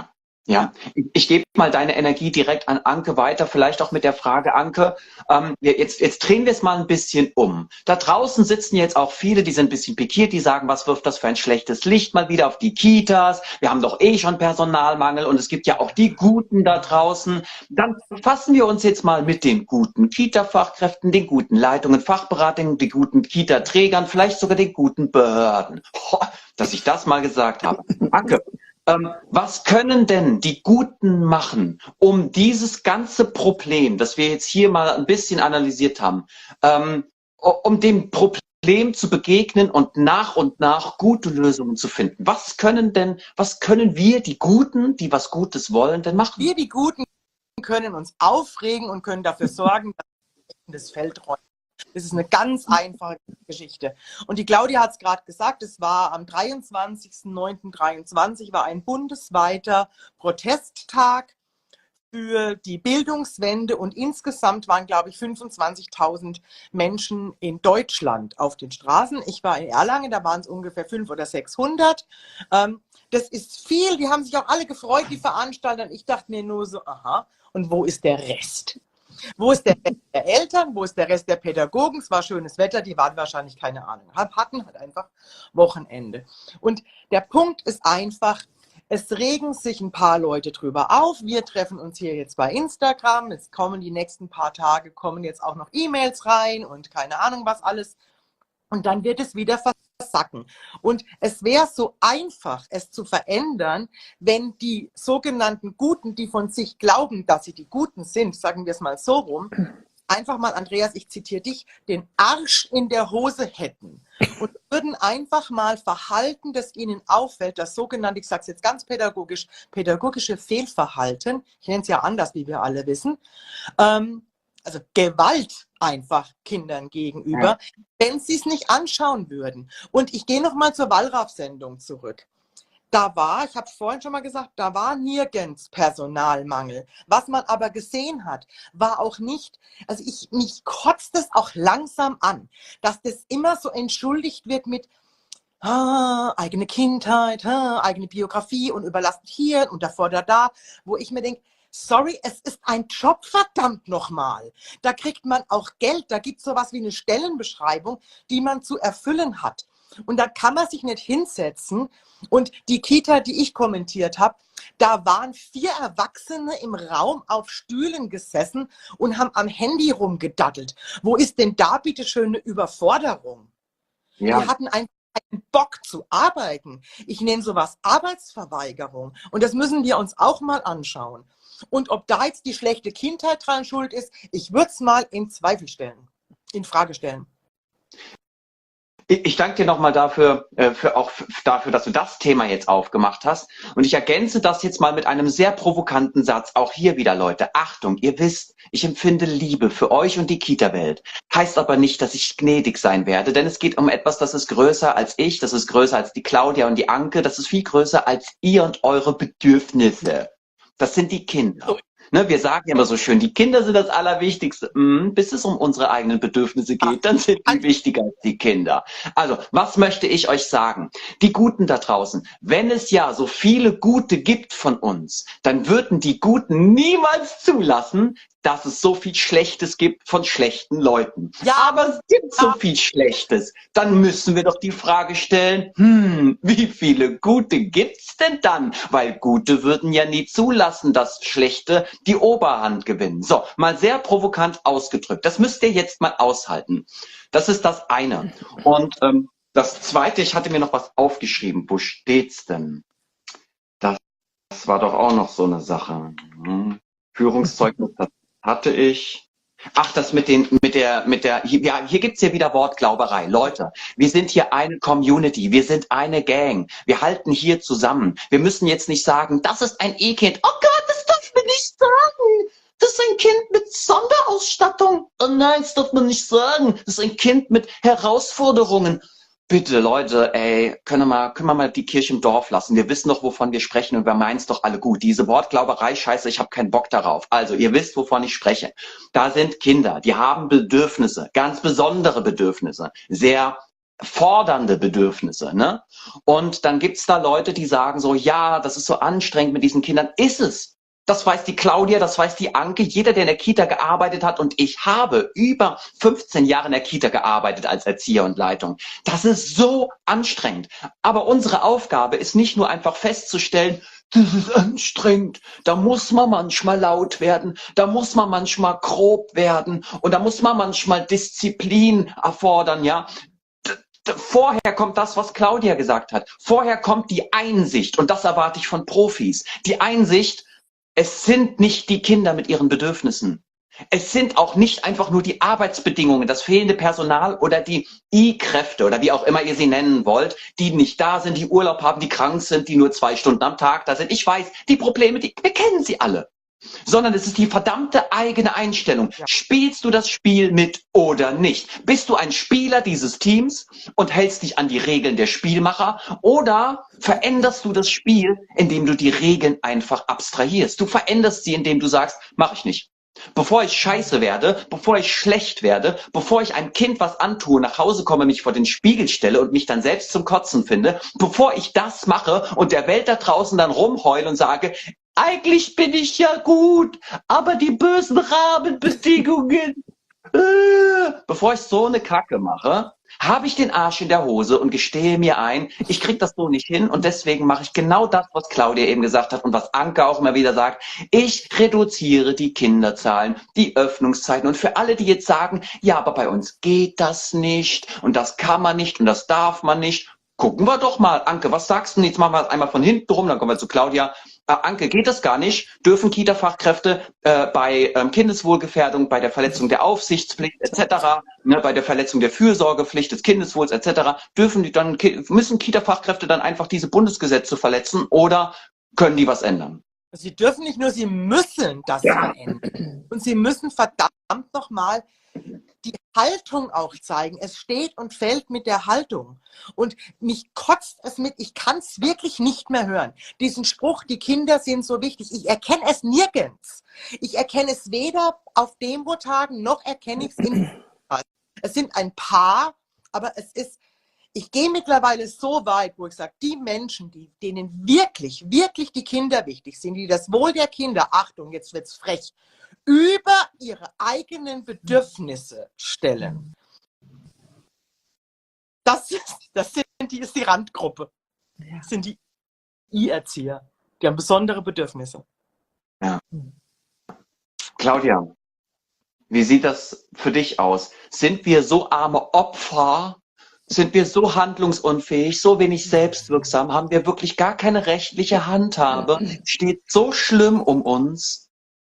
Ja, ich, ich gebe mal deine Energie direkt an Anke weiter, vielleicht auch mit der Frage, Anke, ähm, wir- jetzt, jetzt drehen wir es mal ein bisschen um. Da draußen sitzen jetzt auch viele, die sind ein bisschen pikiert, die sagen, was wirft das für ein schlechtes Licht mal wieder auf die Kitas? Wir haben doch eh schon Personalmangel und es gibt ja auch die Guten da draußen. Dann befassen wir uns jetzt mal mit den guten Kita-Fachkräften, den guten Leitungen, Fachberatungen, den guten Kita-Trägern, vielleicht sogar den guten Behörden. Ho, dass ich das mal gesagt habe. Anke, Ähm, was können denn die Guten machen, um dieses ganze Problem, das wir jetzt hier mal ein bisschen analysiert haben, ähm, um dem Problem zu begegnen und nach und nach gute Lösungen zu finden? Was können denn, was können wir, die Guten, die was Gutes wollen, denn machen? Wir, die Guten, können uns aufregen und können dafür sorgen, dass das Feld räumt. Das ist eine ganz einfache Geschichte. Und die Claudia hat es gerade gesagt, es war am dreiundzwanzigsten neunten dreiundzwanzig war ein bundesweiter Protesttag für die Bildungswende und insgesamt waren, glaube ich, fünfundzwanzigtausend Menschen in Deutschland auf den Straßen. Ich war in Erlangen, da waren es ungefähr fünfhundert oder sechshundert. Ähm, das ist viel, die haben sich auch alle gefreut, die Veranstalter. Und ich dachte mir nur so, aha, und wo ist der Rest? Wo ist der Rest der Eltern? Wo ist der Rest der Pädagogen? Es war schönes Wetter, die waren wahrscheinlich keine Ahnung, hatten halt einfach Wochenende. Und der Punkt ist einfach, es regen sich ein paar Leute drüber auf. Wir treffen uns hier jetzt bei Instagram. Jetzt kommen die nächsten paar Tage, kommen jetzt auch noch E-Mails rein und keine Ahnung was alles. Und dann wird es wieder versacken. Und es wäre so einfach, es zu verändern, wenn die sogenannten Guten, die von sich glauben, dass sie die Guten sind, sagen wir es mal so rum, einfach mal, Andreas, ich zitiere dich, den Arsch in der Hose hätten und würden einfach mal Verhalten, das ihnen auffällt, das sogenannte, ich sage es jetzt ganz pädagogisch, pädagogische Fehlverhalten, ich nenne es ja anders, wie wir alle wissen, ähm, also Gewalt einfach Kindern gegenüber, ja, wenn sie es nicht anschauen würden. Und ich gehe nochmal zur Wallraff-Sendung zurück. Da war, ich habe es vorhin schon mal gesagt, da war nirgends Personalmangel. Was man aber gesehen hat, war auch nicht, also ich, mich kotzt es auch langsam an, dass das immer so entschuldigt wird mit ah, eigene Kindheit, ah, eigene Biografie und überlastet hier und davor da da, wo ich mir denke, sorry, es ist ein Job, verdammt nochmal. Da kriegt man auch Geld, da gibt es sowas wie eine Stellenbeschreibung, die man zu erfüllen hat. Und da kann man sich nicht hinsetzen. Und die Kita, die ich kommentiert habe, da waren vier Erwachsene im Raum auf Stühlen gesessen und haben am Handy rumgedattelt. Wo ist denn da bitte schön eine Überforderung? Ja. Wir hatten einfach keinen Bock zu arbeiten. Ich nenne sowas Arbeitsverweigerung. Und das müssen wir uns auch mal anschauen. Und ob da jetzt die schlechte Kindheit dran schuld ist, ich würde es mal in Zweifel stellen, in Frage stellen. Ich danke dir nochmal dafür, äh, für auch dafür, dass du das Thema jetzt aufgemacht hast. Und ich ergänze das jetzt mal mit einem sehr provokanten Satz. Auch hier wieder, Leute. Achtung, ihr wisst, ich empfinde Liebe für euch und die Kita-Welt. Heißt aber nicht, dass ich gnädig sein werde, denn es geht um etwas, das ist größer als ich, das ist größer als die Claudia und die Anke, das ist viel größer als ihr und eure Bedürfnisse. Das sind die Kinder. Ne, wir sagen immer so schön, die Kinder sind das Allerwichtigste. Mm, bis es um unsere eigenen Bedürfnisse geht, dann sind die wichtiger als die Kinder. Also, was möchte ich euch sagen? Die Guten da draußen, wenn es ja so viele Gute gibt von uns, dann würden die Guten niemals zulassen, dass es so viel Schlechtes gibt von schlechten Leuten. Ja, aber es gibt so viel Schlechtes. Dann müssen wir doch die Frage stellen, hm, wie viele Gute gibt's denn dann? Weil Gute würden ja nie zulassen, dass Schlechte die Oberhand gewinnen. So, mal sehr provokant ausgedrückt. Das müsst ihr jetzt mal aushalten. Das ist das eine. Und ähm, das zweite, ich hatte mir noch was aufgeschrieben. Wo steht's denn? Das, das war doch auch noch so eine Sache. Hm. Führungszeugnis, das hatte ich. Ach, das mit den, mit der, mit der, ja, hier gibt's ja wieder Wortglauberei. Leute, wir sind hier eine Community, wir sind eine Gang, wir halten hier zusammen. Wir müssen jetzt nicht sagen, das ist ein E-Kind. Oh Gott, das dürfen wir nicht sagen. Das ist ein Kind mit Sonderausstattung. Oh nein, das darf man nicht sagen. Das ist ein Kind mit Herausforderungen. Bitte, Leute, ey, können wir mal, können wir mal die Kirche im Dorf lassen. Wir wissen doch, wovon wir sprechen und wir meinen es doch alle gut. Diese Wortglauberei, scheiße, ich habe keinen Bock darauf. Also, ihr wisst, wovon ich spreche. Da sind Kinder, die haben Bedürfnisse, ganz besondere Bedürfnisse. Sehr fordernde Bedürfnisse, ne? Und dann gibt's da Leute, die sagen so, ja, das ist so anstrengend mit diesen Kindern. Ist es. Das weiß die Claudia, das weiß die Anke, jeder, der in der Kita gearbeitet hat. Und ich habe über fünfzehn Jahre in der Kita gearbeitet als Erzieher und Leitung. Das ist so anstrengend. Aber unsere Aufgabe ist nicht nur einfach festzustellen, das ist anstrengend. Da muss man manchmal laut werden. Da muss man manchmal grob werden. Und da muss man manchmal Disziplin erfordern, ja. Vorher kommt das, was Claudia gesagt hat. Vorher kommt die Einsicht. Und das erwarte ich von Profis. Die Einsicht, es sind nicht die Kinder mit ihren Bedürfnissen. Es sind auch nicht einfach nur die Arbeitsbedingungen, das fehlende Personal oder die I-Kräfte oder wie auch immer ihr sie nennen wollt, die nicht da sind, die Urlaub haben, die krank sind, die nur zwei Stunden am Tag da sind. Ich weiß, die Probleme, die, wir kennen sie alle. Sondern es ist die verdammte eigene Einstellung. Ja. Spielst du das Spiel mit oder nicht? Bist du ein Spieler dieses Teams und hältst dich an die Regeln der Spielmacher oder veränderst du das Spiel, indem du die Regeln einfach abstrahierst? Du veränderst sie, indem du sagst, mach ich nicht. Bevor ich scheiße werde, bevor ich schlecht werde, bevor ich einem Kind was antue, nach Hause komme, mich vor den Spiegel stelle und mich dann selbst zum Kotzen finde, bevor ich das mache und der Welt da draußen dann rumheule und sage, eigentlich bin ich ja gut, aber die bösen Rahmenbedingungen. Äh, bevor ich so eine Kacke mache, habe ich den Arsch in der Hose und gestehe mir ein, ich krieg das so nicht hin und deswegen mache ich genau das, was Claudia eben gesagt hat und was Anke auch immer wieder sagt. Ich reduziere die Kinderzahlen, die Öffnungszeiten und für alle, die jetzt sagen, ja, aber bei uns geht das nicht und das kann man nicht und das darf man nicht. Gucken wir doch mal, Anke, was sagst du? Jetzt machen wir es einmal von hinten rum, dann kommen wir zu Claudia. Äh, Anke, geht das gar nicht? Dürfen Kita-Fachkräfte äh, bei ähm, Kindeswohlgefährdung, bei der Verletzung der Aufsichtspflicht et cetera, ne, bei der Verletzung der Fürsorgepflicht des Kindeswohls et cetera, dürfen die dann müssen Kita-Fachkräfte dann einfach diese Bundesgesetze verletzen oder können die was ändern? Sie dürfen nicht nur, sie müssen das Ja. verändern. Und sie müssen verdammt nochmal die Haltung auch zeigen. Es steht und fällt mit der Haltung. Und mich kotzt es mit, ich kann es wirklich nicht mehr hören. Diesen Spruch, die Kinder sind so wichtig. Ich erkenne es nirgends. Ich erkenne es weder auf Demo-Tagen, noch erkenne ich es im... Es sind ein paar, aber es ist... Ich gehe mittlerweile so weit, wo ich sage, die Menschen, die, denen wirklich, wirklich die Kinder wichtig sind, die das Wohl der Kinder, Achtung, jetzt wird's frech, über ihre eigenen Bedürfnisse stellen. Das, ist, das sind die, ist die Randgruppe. Ja. Das sind die I-Erzieher. Die haben besondere Bedürfnisse. Ja. Claudia, wie sieht das für dich aus? Sind wir so arme Opfer? Sind wir so handlungsunfähig, so wenig selbstwirksam? Haben wir wirklich gar keine rechtliche Handhabe? Steht so schlimm um uns?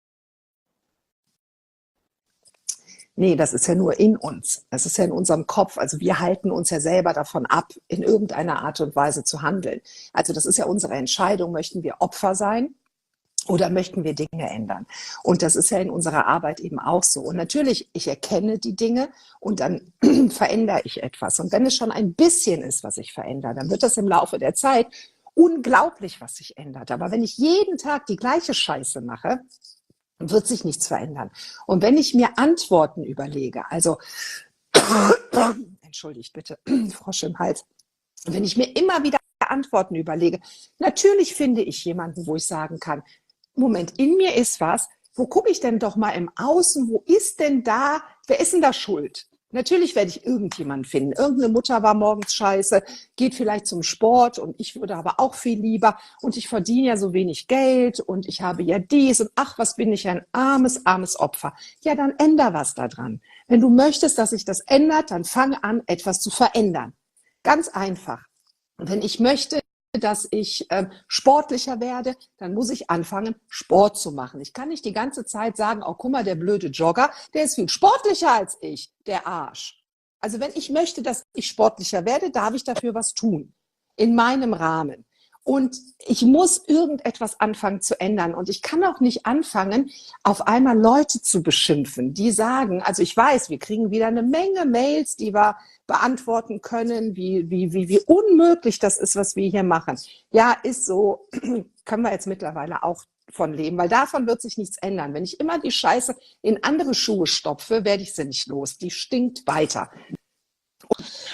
Nee, das ist ja nur in uns. Das ist ja in unserem Kopf. Also wir halten uns ja selber davon ab, in irgendeiner Art und Weise zu handeln. Also das ist ja unsere Entscheidung. Möchten wir Opfer sein oder möchten wir Dinge ändern? Und das ist ja in unserer Arbeit eben auch so. Und natürlich, ich erkenne die Dinge und dann verändere ich etwas. Und wenn es schon ein bisschen ist, was ich verändere, dann wird das im Laufe der Zeit unglaublich, was sich ändert. Aber wenn ich jeden Tag die gleiche Scheiße mache, wird sich nichts verändern. Und wenn ich mir Antworten überlege, also, entschuldigt bitte, Frosch im Hals, wenn ich mir immer wieder Antworten überlege, natürlich finde ich jemanden, wo ich sagen kann, Moment, in mir ist was, wo gucke ich denn doch mal im Außen, wo ist denn da, wer ist denn da schuld? Natürlich werde ich irgendjemanden finden. Irgendeine Mutter war morgens scheiße, geht vielleicht zum Sport und ich würde aber auch viel lieber und ich verdiene ja so wenig Geld und ich habe ja dies und ach, was bin ich ein armes, armes Opfer. Ja, dann änder was daran. Wenn du möchtest, dass sich das ändert, dann fang an, etwas zu verändern. Ganz einfach. Und wenn ich möchte, dass ich ähm, sportlicher werde, dann muss ich anfangen, Sport zu machen. Ich kann nicht die ganze Zeit sagen, oh, guck mal, der blöde Jogger, der ist viel sportlicher als ich, der Arsch. Also wenn ich möchte, dass ich sportlicher werde, darf ich dafür was tun, in meinem Rahmen. Und ich muss irgendetwas anfangen zu ändern. Und ich kann auch nicht anfangen, auf einmal Leute zu beschimpfen, die sagen, also ich weiß, wir kriegen wieder eine Menge Mails, die wir beantworten können, wie, wie, wie, wie unmöglich das ist, was wir hier machen. Ja, ist so, können wir jetzt mittlerweile auch von leben, weil davon wird sich nichts ändern. Wenn ich immer die Scheiße in andere Schuhe stopfe, werde ich sie nicht los. Die stinkt weiter.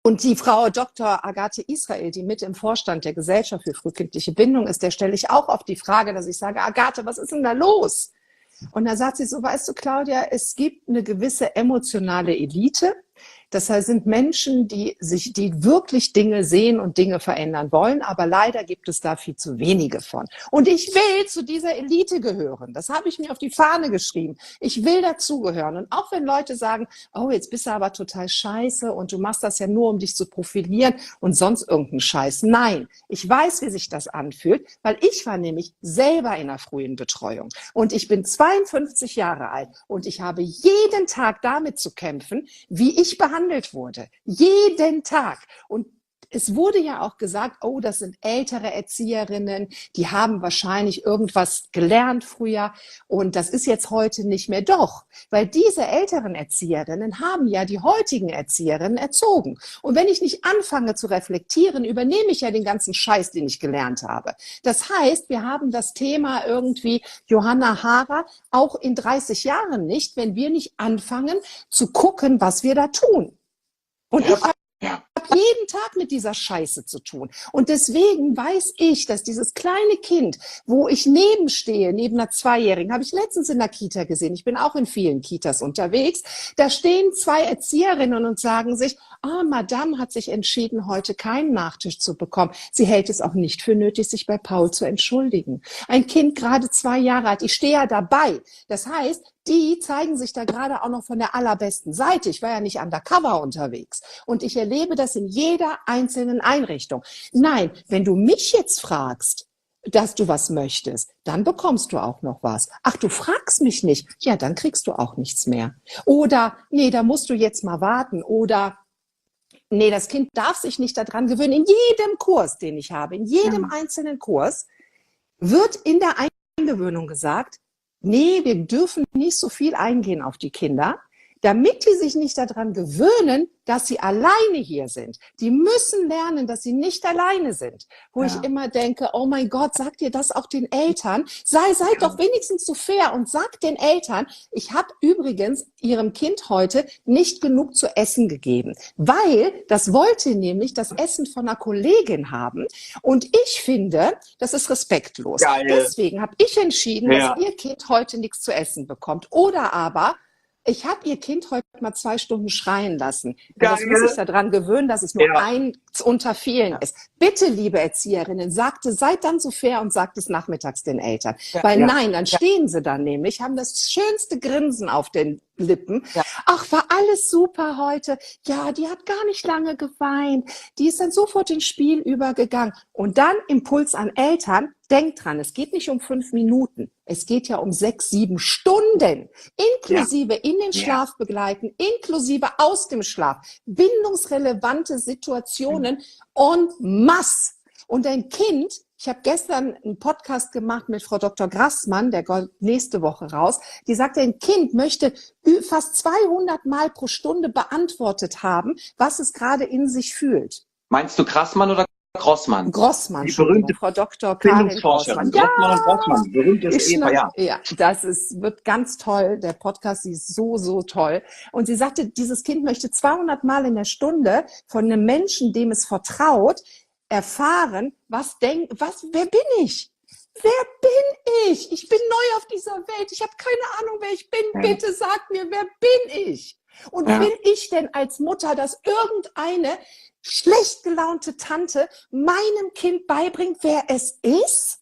Und die Frau Doktor Agathe Israel, die mit im Vorstand der Gesellschaft für frühkindliche Bindung ist, der stelle ich auch auf die Frage, dass ich sage, Agathe, was ist denn da los? Und da sagt sie so, weißt du, Claudia, es gibt eine gewisse emotionale Elite. Das heißt, sind Menschen, die sich, die wirklich Dinge sehen und Dinge verändern wollen, aber leider gibt es da viel zu wenige von. Und ich will zu dieser Elite gehören. Das habe ich mir auf die Fahne geschrieben. Ich will dazugehören. Und auch wenn Leute sagen, oh, jetzt bist du aber total scheiße und du machst das ja nur, um dich zu profilieren und sonst irgendeinen Scheiß. Nein, ich weiß, wie sich das anfühlt, weil ich war nämlich selber in der frühen Betreuung. Und ich bin zweiundfünfzig Jahre alt und ich habe jeden Tag damit zu kämpfen, wie ich behandelt wurde. Jeden Tag. Und es wurde ja auch gesagt, oh, das sind ältere Erzieherinnen, die haben wahrscheinlich irgendwas gelernt früher und das ist jetzt heute nicht mehr. Doch, weil diese älteren Erzieherinnen haben ja die heutigen Erzieherinnen erzogen. Und wenn ich nicht anfange zu reflektieren, übernehme ich ja den ganzen Scheiß, den ich gelernt habe. Das heißt, wir haben das Thema irgendwie Johanna Haarer auch in dreißig Jahren nicht, wenn wir nicht anfangen zu gucken, was wir da tun. Und Ja. ich habe Ja. jeden Tag mit dieser Scheiße zu tun. Und deswegen weiß ich, dass dieses kleine Kind, wo ich nebenstehe, neben einer Zweijährigen, habe ich letztens in der Kita gesehen, ich bin auch in vielen Kitas unterwegs, da stehen zwei Erzieherinnen und sagen sich, ah, Madame hat sich entschieden, heute keinen Nachtisch zu bekommen. Sie hält es auch nicht für nötig, sich bei Paul zu entschuldigen. Ein Kind gerade zwei Jahre alt, ich stehe ja dabei. Das heißt, die zeigen sich da gerade auch noch von der allerbesten Seite. Ich war ja nicht undercover unterwegs. Und ich erlebe das in jeder einzelnen Einrichtung. Nein, wenn du mich jetzt fragst, dass du was möchtest, dann bekommst du auch noch was. Ach, du fragst mich nicht. Ja, dann kriegst du auch nichts mehr. Oder, nee, da musst du jetzt mal warten. Oder, nee, das Kind darf sich nicht daran gewöhnen. In jedem Kurs, den ich habe, in jedem Ja. einzelnen Kurs, wird in der Eingewöhnung gesagt, nee, wir dürfen nicht so viel eingehen auf die Kinder, damit die sich nicht daran gewöhnen, dass sie alleine hier sind. Die müssen lernen, dass sie nicht alleine sind. Wo Ja. ich immer denke, oh mein Gott, sagt ihr das auch den Eltern? Sei, seid doch wenigstens so fair und sagt den Eltern, ich habe übrigens ihrem Kind heute nicht genug zu essen gegeben, weil das wollte nämlich das Essen von einer Kollegin haben. Und ich finde, das ist respektlos. Geil. Deswegen habe ich entschieden, Ja. dass ihr Kind heute nichts zu essen bekommt. Oder aber, ich habe ihr Kind heute mal zwei Stunden schreien lassen. Ja, das Geil. muss sich daran gewöhnen, dass es nur Ja. eins unter vielen ist. Bitte, liebe Erzieherinnen, sagte, seid dann so fair und sagt es nachmittags den Eltern. Ja. Weil Ja. nein, dann stehen sie dann nämlich, haben das schönste Grinsen auf den Lippen. Ja. Ach, war alles super heute. Ja, die hat gar nicht lange geweint. Die ist dann sofort ins Spiel übergegangen. Und dann Impuls an Eltern. Denkt dran, es geht nicht um fünf Minuten. Es geht ja um sechs, sieben Stunden. Inklusive in den Ja. Schlaf begleiten, inklusive aus dem Schlaf. Bindungsrelevante Situationen en masse. Und ein Kind, ich habe gestern einen Podcast gemacht mit Frau Doktor Grassmann, der kommt nächste Woche raus, die sagte, ein Kind möchte ü- fast zweihundert Mal pro Stunde beantwortet haben, was es gerade in sich fühlt. Meinst du Grassmann oder Grossmann? Grossmann, Die Entschuldigung, berühmte Frau Doktor Karin Bindungsforscherin. Grossmann. Ja, Grossmann und Grossmann. Berühmtes ich Ehepaar, ja. schnapp, ja, das ist, wird ganz toll. Der Podcast, die ist so, so toll. Und sie sagte, dieses Kind möchte zweihundert Mal in der Stunde von einem Menschen, dem es vertraut, erfahren, was denkt, was, wer bin ich? Wer bin ich? Ich bin neu auf dieser Welt. Ich habe keine Ahnung, wer ich bin. Ja. Bitte sag mir, wer bin ich? Und Ja. will ich denn als Mutter, dass irgendeine schlecht gelaunte Tante meinem Kind beibringt, wer es ist?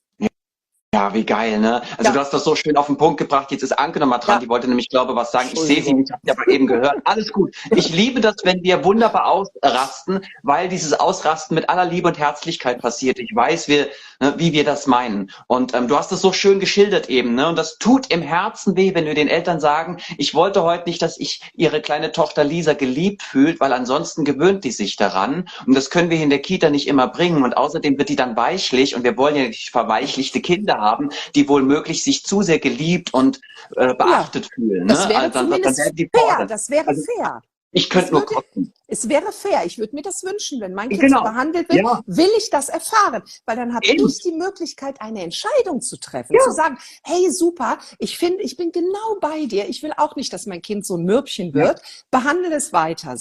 Ja, wie geil, ne? Also Ja. du hast das so schön auf den Punkt gebracht. Jetzt ist Anke noch mal dran. Ja. Die wollte nämlich, glaube ich, was sagen. Ich sehe sie Entschuldigung. nicht, habe sie aber eben gehört. Alles gut. Ich liebe das, wenn wir wunderbar ausrasten, weil dieses Ausrasten mit aller Liebe und Herzlichkeit passiert. Ich weiß, wir, ne, wie wir das meinen. Und ähm, du hast es so schön geschildert eben, ne? Und das tut im Herzen weh, wenn wir den Eltern sagen, ich wollte heute nicht, dass ich ihre kleine Tochter Lisa geliebt fühlt, weil ansonsten gewöhnt die sich daran. Und das können wir hier in der Kita nicht immer bringen. Und außerdem wird die dann weichlich. Und wir wollen ja nicht verweichlichte Kinder haben, die wohl möglich sich zu sehr geliebt und äh, beachtet fühlen. Ne? Das wäre Also, dann, dann zumindest werden die fair. fordern. Das wäre Also, fair. Ich könnte Das nur würde- kotzen. Es wäre fair. Ich würde mir das wünschen, wenn mein Kind Genau. so behandelt wird, Ja. will ich das erfahren. Weil dann habe Eben. ich die Möglichkeit, eine Entscheidung zu treffen. Ja. Zu sagen, hey, super, ich finde, ich bin genau bei dir. Ich will auch nicht, dass mein Kind so ein Mürbchen wird. Behandle es weiter so.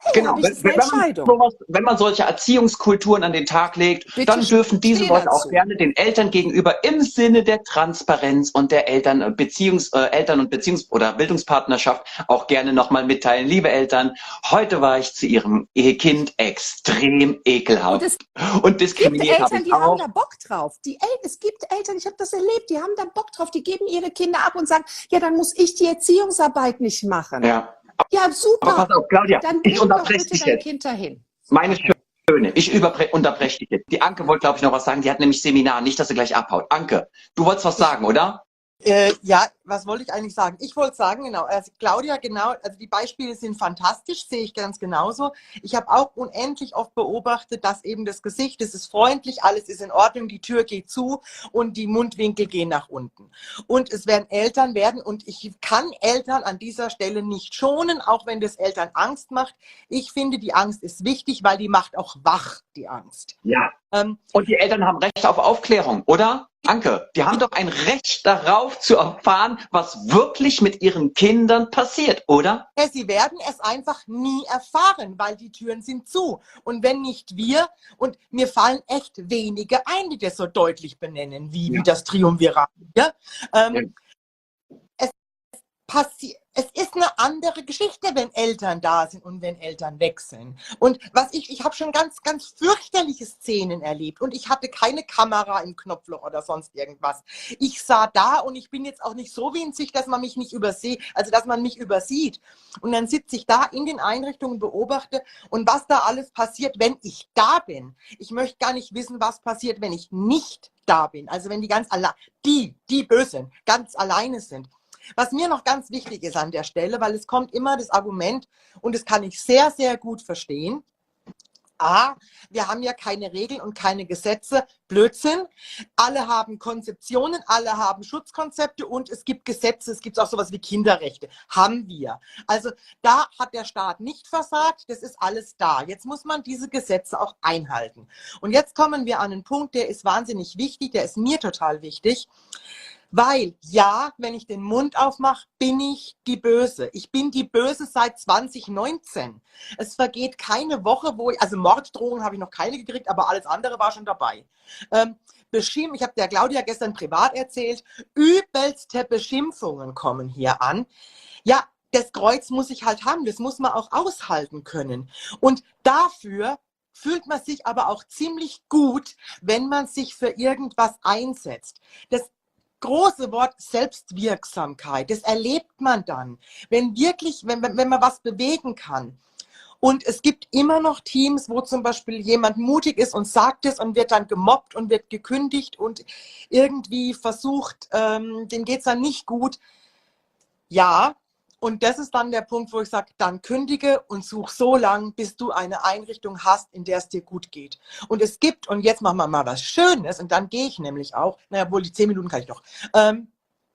Hey, Genau, habe ich, wenn, das ist wenn, eine man Entscheidung. sowas, wenn man solche Erziehungskulturen an den Tag legt, Bitte dann dürfen diese steh Leute auch dazu. gerne den Eltern gegenüber im Sinne der Transparenz und der Eltern, äh, Beziehungs, äh, Eltern- und Beziehungs- oder Bildungspartnerschaft auch gerne nochmal mitteilen. Liebe Eltern, heute war ich zu Ihrem Kind extrem Und ekelhaft es und gibt diskriminiert habe Eltern, ich die haben auch. da Bock drauf. Die El es gibt Eltern, ich habe das erlebt, die haben da Bock drauf. Die geben ihre Kinder ab und sagen, ja, dann muss ich die Erziehungsarbeit nicht machen. Ja, Ja, aber super. pass auf, Claudia, Dann ich bring doch unterbreche bitte dich dein jetzt. Kind dahin. Meine Okay. Schöne, ich überbre- unterbreche dich jetzt. Die Anke wollte, glaube ich, noch was sagen. Die hat nämlich Seminar, nicht, dass sie gleich abhaut. Anke, du wolltest was Ich, sagen, oder? Äh, ja, was wollte ich eigentlich sagen? Ich wollte sagen, genau, also Claudia, genau, also die Beispiele sind fantastisch, sehe ich ganz genauso. Ich habe auch unendlich oft beobachtet, dass eben das Gesicht, es ist freundlich, alles ist in Ordnung, die Tür geht zu und die Mundwinkel gehen nach unten. Und es werden Eltern werden, und ich kann Eltern an dieser Stelle nicht schonen, auch wenn das Eltern Angst macht. Ich finde, die Angst ist wichtig, weil die macht auch wach, die Angst. Ja. Ähm, Und die Eltern haben Recht auf Aufklärung, oder? Anke, die haben doch ein Recht darauf zu erfahren, was wirklich mit ihren Kindern passiert, oder? Ja, sie werden es einfach nie erfahren, weil die Türen sind zu. Und wenn nicht wir, und mir fallen echt wenige ein, die das so deutlich benennen, wie, Ja. wie das Triumvirat. Ja? Ähm, Ja. es, passi- es ist eine andere Geschichte, wenn Eltern da sind und wenn Eltern wechseln. Und was ich, ich habe schon ganz, ganz fürchterliche Szenen erlebt und ich hatte keine Kamera im Knopfloch oder sonst irgendwas. Ich sah da und ich bin jetzt auch nicht so winzig, dass man mich nicht übersieht, also dass man mich übersieht. Und dann sitze ich da in den Einrichtungen, beobachte und was da alles passiert, wenn ich da bin. Ich möchte gar nicht wissen, was passiert, wenn ich nicht da bin. Also wenn die ganz allein, die, die Bösen, ganz alleine sind. Was mir noch ganz wichtig ist an der Stelle, weil es kommt immer das Argument, und das kann ich sehr, sehr gut verstehen. A, wir haben ja keine Regeln und keine Gesetze. Blödsinn. Alle haben Konzeptionen, alle haben Schutzkonzepte und es gibt Gesetze, es gibt auch sowas wie Kinderrechte. Haben wir. Also da hat der Staat nicht versagt, das ist alles da. Jetzt muss man diese Gesetze auch einhalten. Und jetzt kommen wir an einen Punkt, der ist wahnsinnig wichtig, der ist mir total wichtig. Weil, ja, wenn ich den Mund aufmache, bin ich die Böse. Ich bin die Böse seit zwanzig neunzehn. Es vergeht keine Woche, wo ich, also Morddrohungen habe ich noch keine gekriegt, aber alles andere war schon dabei. Ähm, Beschimpf, ich habe der Claudia gestern privat erzählt, übelste Beschimpfungen kommen hier an. Ja, das Kreuz muss ich halt haben, das muss man auch aushalten können. Und dafür fühlt man sich aber auch ziemlich gut, wenn man sich für irgendwas einsetzt. Das große Wort Selbstwirksamkeit, das erlebt man dann, wenn wirklich, wenn, wenn man was bewegen kann. Und es gibt immer noch Teams, wo zum Beispiel jemand mutig ist und sagt es und wird dann gemobbt und wird gekündigt und irgendwie versucht, ähm, dem geht es dann nicht gut. Ja, und das ist dann der Punkt, wo ich sage, dann kündige und such so lange, bis du eine Einrichtung hast, in der es dir gut geht. Und es gibt, und jetzt machen wir mal was Schönes, und dann gehe ich nämlich auch, naja, wohl die zehn Minuten kann ich noch. Ähm,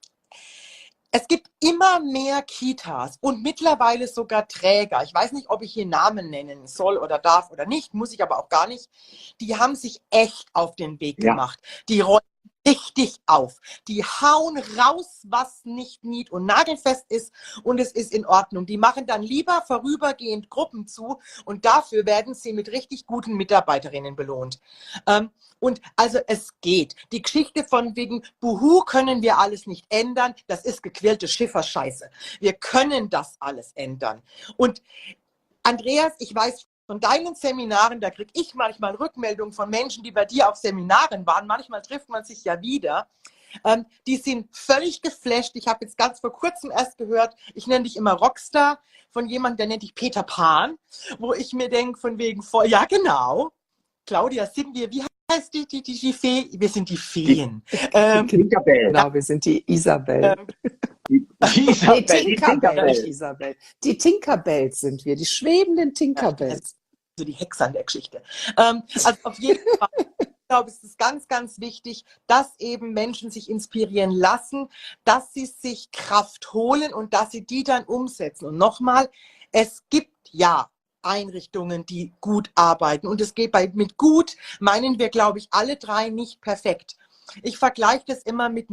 es gibt immer mehr Kitas und mittlerweile sogar Träger. Ich weiß nicht, ob ich hier Namen nennen soll oder darf oder nicht, muss ich aber auch gar nicht. Die haben sich echt auf den Weg Ja. gemacht. Die räumen richtig auf. Die hauen raus, was nicht nied- und nagelfest ist, und es ist in Ordnung. Die machen dann lieber vorübergehend Gruppen zu und dafür werden sie mit richtig guten Mitarbeiterinnen belohnt. Ähm, und also es geht. Die Geschichte von wegen Buhu können wir alles nicht ändern, das ist gequirlte Schifferscheiße. Wir können das alles ändern. Und Andreas, ich weiß von deinen Seminaren, da kriege ich manchmal Rückmeldungen von Menschen, die bei dir auf Seminaren waren. Manchmal trifft man sich ja wieder. Ähm, die sind völlig geflasht. Ich habe jetzt ganz vor kurzem erst gehört, ich nenne dich immer Rockstar, von jemandem, der nennt dich Peter Pan, wo ich mir denke, von wegen, vor, ja genau, Claudia, sind wir, wie heißt die, die, die, die Fee? Wir sind die Feen. Die, ähm, die Tinkerbell. Genau, wir sind die Isabel. Ähm, Die, die Nee, Isabel, die Tinkerbell, nicht Tinkerbell. Isabel. Die Tinkerbells sind wir, die schwebenden Tinkerbells. so die Hexe an der Geschichte. Ähm, also auf jeden Fall, ich glaube, es ist ganz, ganz wichtig, dass eben Menschen sich inspirieren lassen, dass sie sich Kraft holen und dass sie die dann umsetzen. Und nochmal, es gibt ja Einrichtungen, die gut arbeiten. Und es geht bei, mit gut, meinen wir, glaube ich, alle drei nicht perfekt. Ich vergleiche das immer mit einem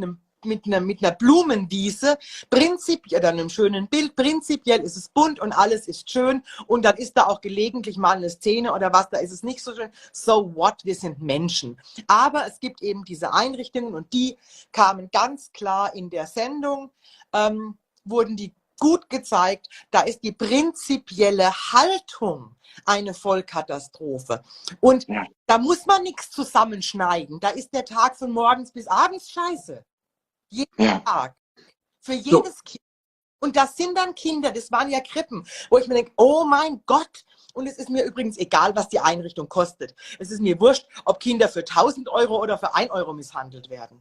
mit einer, mit einer Blumenwiese, prinzipiell, oder einem schönen Bild, prinzipiell ist es bunt und alles ist schön und dann ist da auch gelegentlich mal eine Szene oder was, da ist es nicht so schön. So what, wir sind Menschen. Aber es gibt eben diese Einrichtungen und die kamen ganz klar in der Sendung, ähm, wurden die gut gezeigt, da ist die prinzipielle Haltung eine Vollkatastrophe. Und Ja. da muss man nichts zusammenschneiden. Da ist der Tag von morgens bis abends scheiße. Jeden Ja. Tag. Für So. jedes Kind. Und das sind dann Kinder, das waren ja Krippen, wo ich mir denke, oh mein Gott. Und es ist mir übrigens egal, was die Einrichtung kostet. Es ist mir wurscht, ob Kinder für tausend Euro oder für ein Euro misshandelt werden.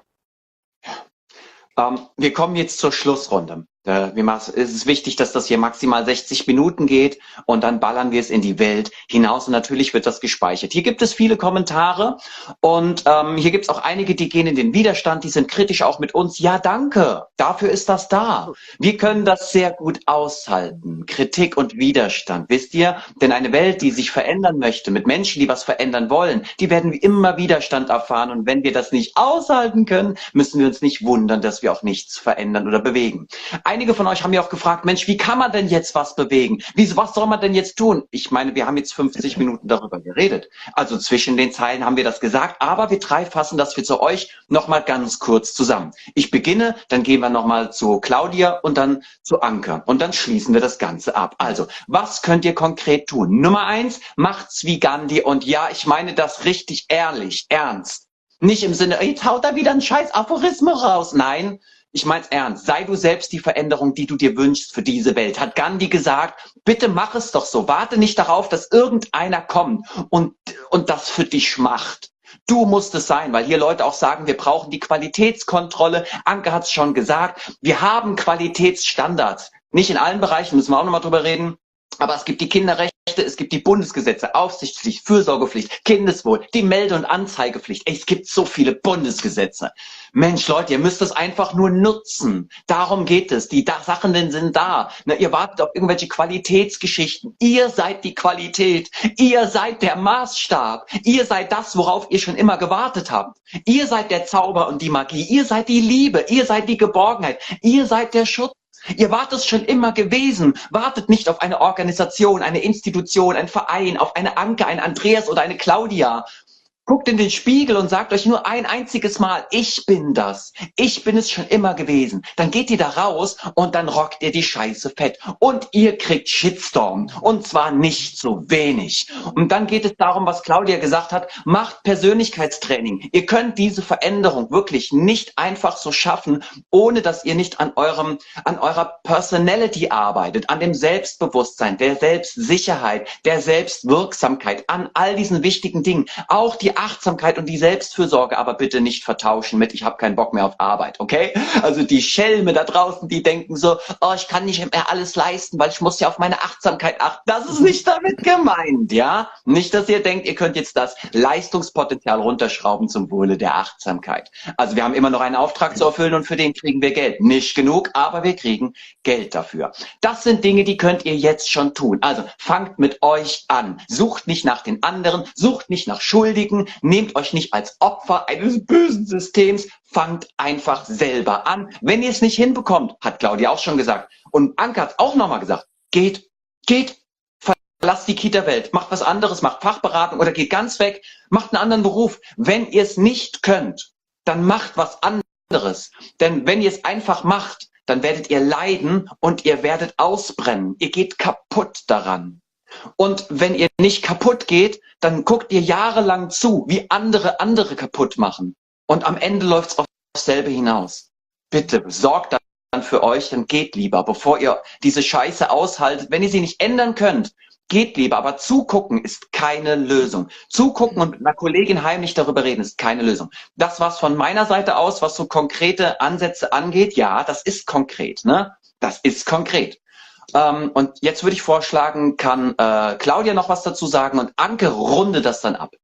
Ähm, wir kommen jetzt zur Schlussrunde. Äh, wir machen, es ist wichtig, dass das hier maximal sechzig Minuten geht und dann ballern wir es in die Welt hinaus und natürlich wird das gespeichert. Hier gibt es viele Kommentare und ähm, hier gibt es auch einige, die gehen in den Widerstand, die sind kritisch auch mit uns. Ja, danke, dafür ist das da. Wir können das sehr gut aushalten, Kritik und Widerstand, wisst ihr? Denn eine Welt, die sich verändern möchte, mit Menschen, die was verändern wollen, die werden immer Widerstand erfahren und wenn wir das nicht aushalten können, müssen wir uns nicht wundern, dass wir auch nichts verändern oder bewegen. Einige von euch haben mir auch gefragt, Mensch, wie kann man denn jetzt was bewegen? Wie, was soll man denn jetzt tun? Ich meine, wir haben jetzt fünfzig Minuten darüber geredet. Also zwischen den Zeilen haben wir das gesagt, aber wir drei fassen das für zu euch nochmal ganz kurz zusammen. Ich beginne, dann gehen wir nochmal zu Claudia und dann zu Anke und dann schließen wir das Ganze ab. Also, was könnt ihr konkret tun? Nummer eins, macht's wie Gandhi und ja, ich meine das richtig ehrlich, ernst. Nicht im Sinne, jetzt haut da wieder ein scheiß Aphorismus raus. Nein, ich mein's ernst. Sei du selbst die Veränderung, die du dir wünschst für diese Welt. Hat Gandhi gesagt, bitte mach es doch so. Warte nicht darauf, dass irgendeiner kommt und, und das für dich macht. Du musst es sein, weil hier Leute auch sagen, wir brauchen die Qualitätskontrolle. Anke hat's schon gesagt, wir haben Qualitätsstandards. Nicht in allen Bereichen, müssen wir auch nochmal drüber reden. Aber es gibt die Kinderrechte, es gibt die Bundesgesetze, Aufsichtspflicht, Fürsorgepflicht, Kindeswohl, die Melde- und Anzeigepflicht. Es gibt so viele Bundesgesetze. Mensch, Leute, ihr müsst es einfach nur nutzen. Darum geht es. Die da Sachen sind da. Na, ihr wartet auf irgendwelche Qualitätsgeschichten. Ihr seid die Qualität. Ihr seid der Maßstab. Ihr seid das, worauf ihr schon immer gewartet habt. Ihr seid der Zauber und die Magie. Ihr seid die Liebe. Ihr seid die Geborgenheit. Ihr seid der Schutz. Ihr wart es schon immer gewesen. Wartet nicht auf eine Organisation, eine Institution, einen Verein, auf eine Anke, einen Andreas oder eine Claudia. Guckt in den Spiegel und sagt euch nur ein einziges Mal, ich bin das. Ich bin es schon immer gewesen. Dann geht ihr da raus und dann rockt ihr die Scheiße fett. Und ihr kriegt Shitstorm. Und zwar nicht so wenig. Und dann geht es darum, was Claudia gesagt hat, macht Persönlichkeitstraining. Ihr könnt diese Veränderung wirklich nicht einfach so schaffen, ohne dass ihr nicht an eurem, an eurer Personality arbeitet, an dem Selbstbewusstsein, der Selbstsicherheit, der Selbstwirksamkeit, an all diesen wichtigen Dingen. Auch die Achtsamkeit und die Selbstfürsorge, aber bitte nicht vertauschen mit, ich habe keinen Bock mehr auf Arbeit, okay? Also die Schelme da draußen, die denken so, oh, ich kann nicht mehr alles leisten, weil ich muss ja auf meine Achtsamkeit achten. Das ist nicht damit gemeint, ja? Nicht, dass ihr denkt, ihr könnt jetzt das Leistungspotenzial runterschrauben zum Wohle der Achtsamkeit. Also wir haben immer noch einen Auftrag zu erfüllen und für den kriegen wir Geld. Nicht genug, aber wir kriegen Geld dafür. Das sind Dinge, die könnt ihr jetzt schon tun. Also fangt mit euch an. Sucht nicht nach den anderen, sucht nicht nach Schuldigen, nehmt euch nicht als Opfer eines bösen Systems, fangt einfach selber an. Wenn ihr es nicht hinbekommt, hat Claudia auch schon gesagt und Anke hat auch nochmal gesagt, geht, geht, verlasst die Kita-Welt, macht was anderes, macht Fachberatung oder geht ganz weg, macht einen anderen Beruf. Wenn ihr es nicht könnt, dann macht was anderes. Denn wenn ihr es einfach macht, dann werdet ihr leiden und ihr werdet ausbrennen. Ihr geht kaputt daran. Und wenn ihr nicht kaputt geht, dann guckt ihr jahrelang zu, wie andere andere kaputt machen. Und am Ende läuft es auf dasselbe hinaus. Bitte sorgt dann für euch, dann geht lieber, bevor ihr diese Scheiße aushaltet. Wenn ihr sie nicht ändern könnt, geht lieber. Aber zugucken ist keine Lösung. Zugucken und mit einer Kollegin heimlich darüber reden ist keine Lösung. Das war's von meiner Seite aus, was so konkrete Ansätze angeht. Ja, das ist konkret, ne? Das ist konkret. Ähm, und jetzt würde ich vorschlagen, kann äh, Claudia noch was dazu sagen und Anke runde das dann ab.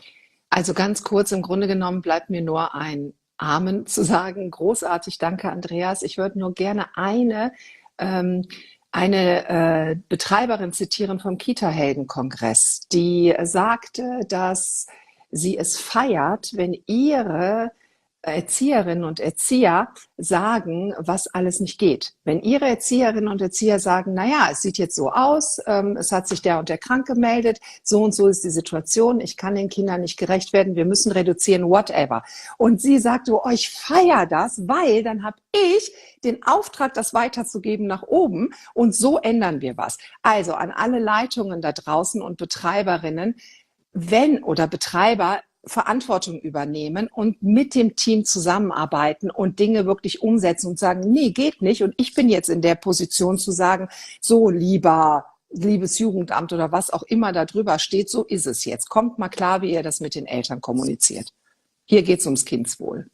Also ganz kurz, im Grunde genommen bleibt mir nur ein Amen zu sagen. Großartig, danke Andreas. Ich würde nur gerne eine, ähm, eine äh, Betreiberin zitieren vom Kita-Helden-Kongress, die sagte, dass sie es feiert, wenn ihre Erzieherinnen und Erzieher sagen, was alles nicht geht. Wenn Ihre Erzieherinnen und Erzieher sagen, na ja, es sieht jetzt so aus, ähm, es hat sich der und der krank gemeldet, so und so ist die Situation, ich kann den Kindern nicht gerecht werden, wir müssen reduzieren, whatever. Und sie sagt, oh, ich feiere das, weil dann habe ich den Auftrag, das weiterzugeben nach oben und so ändern wir was. Also an alle Leitungen da draußen und Betreiberinnen, wenn oder Betreiber Verantwortung übernehmen und mit dem Team zusammenarbeiten und Dinge wirklich umsetzen und sagen, nee, geht nicht. Und ich bin jetzt in der Position zu sagen, so lieber, liebes Jugendamt oder was auch immer da drüber steht, so ist es jetzt. Kommt mal klar, wie ihr das mit den Eltern kommuniziert. Hier geht es ums Kindswohl.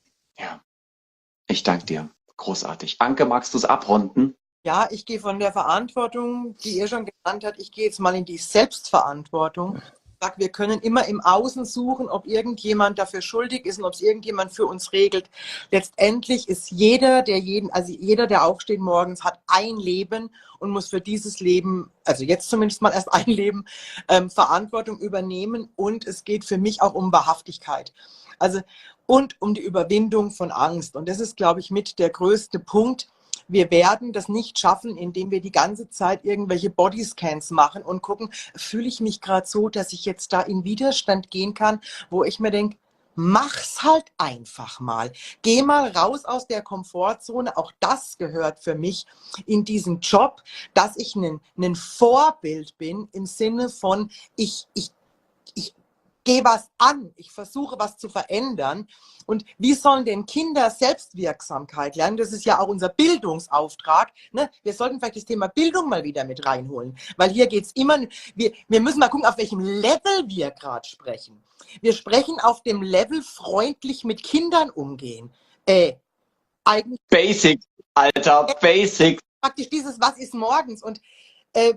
Ja, ich danke dir. Großartig. Anke, magst du es abrunden? Ja, ich gehe von der Verantwortung, die ihr schon genannt habt, ich gehe jetzt mal in die Selbstverantwortung. Sag, wir können immer im Außen suchen, ob irgendjemand dafür schuldig ist und ob es irgendjemand für uns regelt. Letztendlich ist jeder, der jeden, also jeder, der aufsteht morgens, hat ein Leben und muss für dieses Leben, also jetzt zumindest mal erst ein Leben, ähm, Verantwortung übernehmen. Und es geht für mich auch um Wahrhaftigkeit. Also und um die Überwindung von Angst. Und das ist, glaube ich, mit der größte Punkt. Wir werden das nicht schaffen, indem wir die ganze Zeit irgendwelche Bodyscans machen und gucken, fühle ich mich gerade so, dass ich jetzt da in Widerstand gehen kann, wo ich mir denke, mach's halt einfach mal. Geh mal raus aus der Komfortzone. Auch das gehört für mich in diesen Job, dass ich ein, ein Vorbild bin im Sinne von, ich, ich, ich gehe was an, ich versuche was zu verändern. Und wie sollen denn Kinder Selbstwirksamkeit lernen? Das ist ja auch unser Bildungsauftrag. Ne? Wir sollten vielleicht das Thema Bildung mal wieder mit reinholen, weil hier geht es immer, wir, wir müssen mal gucken, auf welchem Level wir gerade sprechen. Wir sprechen auf dem Level freundlich mit Kindern umgehen. Äh, eigentlich Basics, Alter, Basics. praktisch dieses, was ist morgens? Und äh,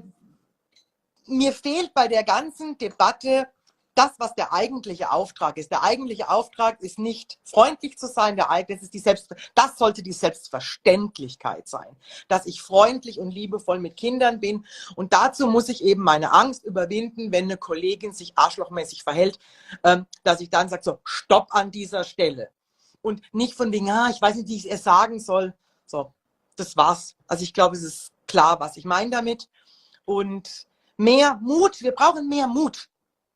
mir fehlt bei der ganzen Debatte das, was der eigentliche Auftrag ist. Der eigentliche Auftrag ist nicht freundlich zu sein, der das ist die Selbst, das sollte die Selbstverständlichkeit sein, dass ich freundlich und liebevoll mit Kindern bin. Und dazu muss ich eben meine Angst überwinden, wenn eine Kollegin sich arschlochmäßig verhält, ähm, dass ich dann sage, so, stopp an dieser Stelle. Und nicht von wegen, ah, ich weiß nicht, wie ich es sagen soll. So, das war's. Also ich glaube, es ist klar, was ich meine damit. Und mehr Mut, wir brauchen mehr Mut.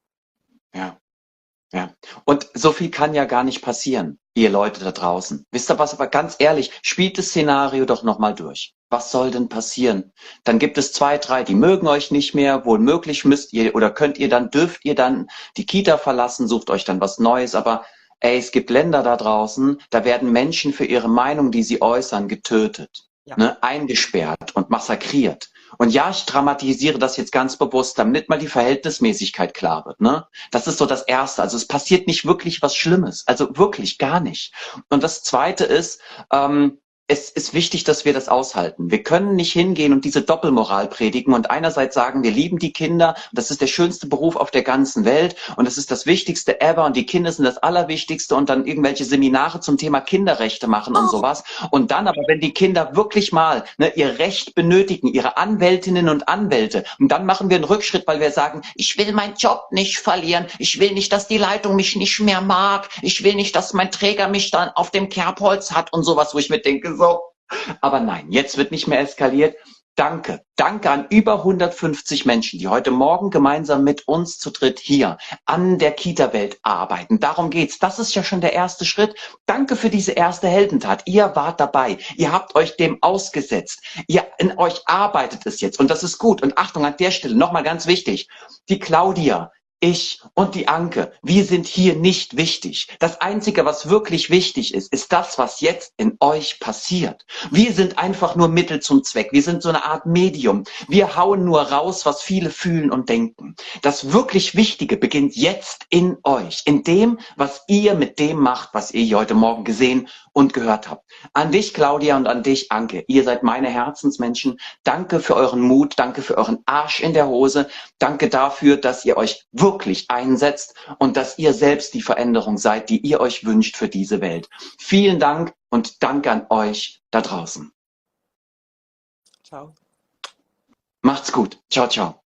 Ja, ja. Und so viel kann ja gar nicht passieren, ihr Leute da draußen. Wisst ihr was, aber ganz ehrlich, spielt das Szenario doch nochmal durch. Was soll denn passieren? Dann gibt es zwei, drei, die mögen euch nicht mehr. Wohl möglich müsst ihr oder könnt ihr dann, dürft ihr dann die Kita verlassen, sucht euch dann was Neues. Aber ey, es gibt Länder da draußen, da werden Menschen für ihre Meinung, die sie äußern, getötet, Ja. ne, eingesperrt und massakriert. Und ja, ich dramatisiere das jetzt ganz bewusst, damit mal die Verhältnismäßigkeit klar wird. Ne? Das ist so das Erste. Also es passiert nicht wirklich was Schlimmes. Also wirklich gar nicht. Und das Zweite ist, ähm, es ist wichtig, dass wir das aushalten. Wir können nicht hingehen und diese Doppelmoral predigen und einerseits sagen, wir lieben die Kinder, das ist der schönste Beruf auf der ganzen Welt und das ist das Wichtigste ever und die Kinder sind das Allerwichtigste und dann irgendwelche Seminare zum Thema Kinderrechte machen und sowas. Und dann aber, wenn die Kinder wirklich mal ne, ihr Recht benötigen, ihre Anwältinnen und Anwälte, und dann machen wir einen Rückschritt, weil wir sagen, ich will meinen Job nicht verlieren, ich will nicht, dass die Leitung mich nicht mehr mag, ich will nicht, dass mein Träger mich dann auf dem Kerbholz hat und sowas, wo ich mir denke, so. Aber nein, jetzt wird nicht mehr eskaliert. Danke, danke an über hundertfünfzig Menschen, die heute Morgen gemeinsam mit uns zu dritt hier an der Kita-Welt arbeiten. Darum geht's. Das ist ja schon der erste Schritt. Danke für diese erste Heldentat. Ihr wart dabei. Ihr habt euch dem ausgesetzt. Ihr in euch arbeitet es jetzt und das ist gut. Und Achtung an der Stelle, nochmal ganz wichtig. Die Claudia, ich und die Anke, wir sind hier nicht wichtig. Das Einzige, was wirklich wichtig ist, ist das, was jetzt in euch passiert. Wir sind einfach nur Mittel zum Zweck. Wir sind so eine Art Medium. Wir hauen nur raus, was viele fühlen und denken. Das wirklich Wichtige beginnt jetzt in euch, in dem, was ihr mit dem macht, was ihr hier heute Morgen gesehen und gehört habt. An dich, Claudia, und an dich, Anke. Ihr seid meine Herzensmenschen. Danke für euren Mut. Danke für euren Arsch in der Hose. Danke dafür, dass ihr euch wirklich einsetzt und dass ihr selbst die Veränderung seid, die ihr euch wünscht für diese Welt. Vielen Dank und danke an euch da draußen. Ciao. Macht's gut. Ciao, ciao.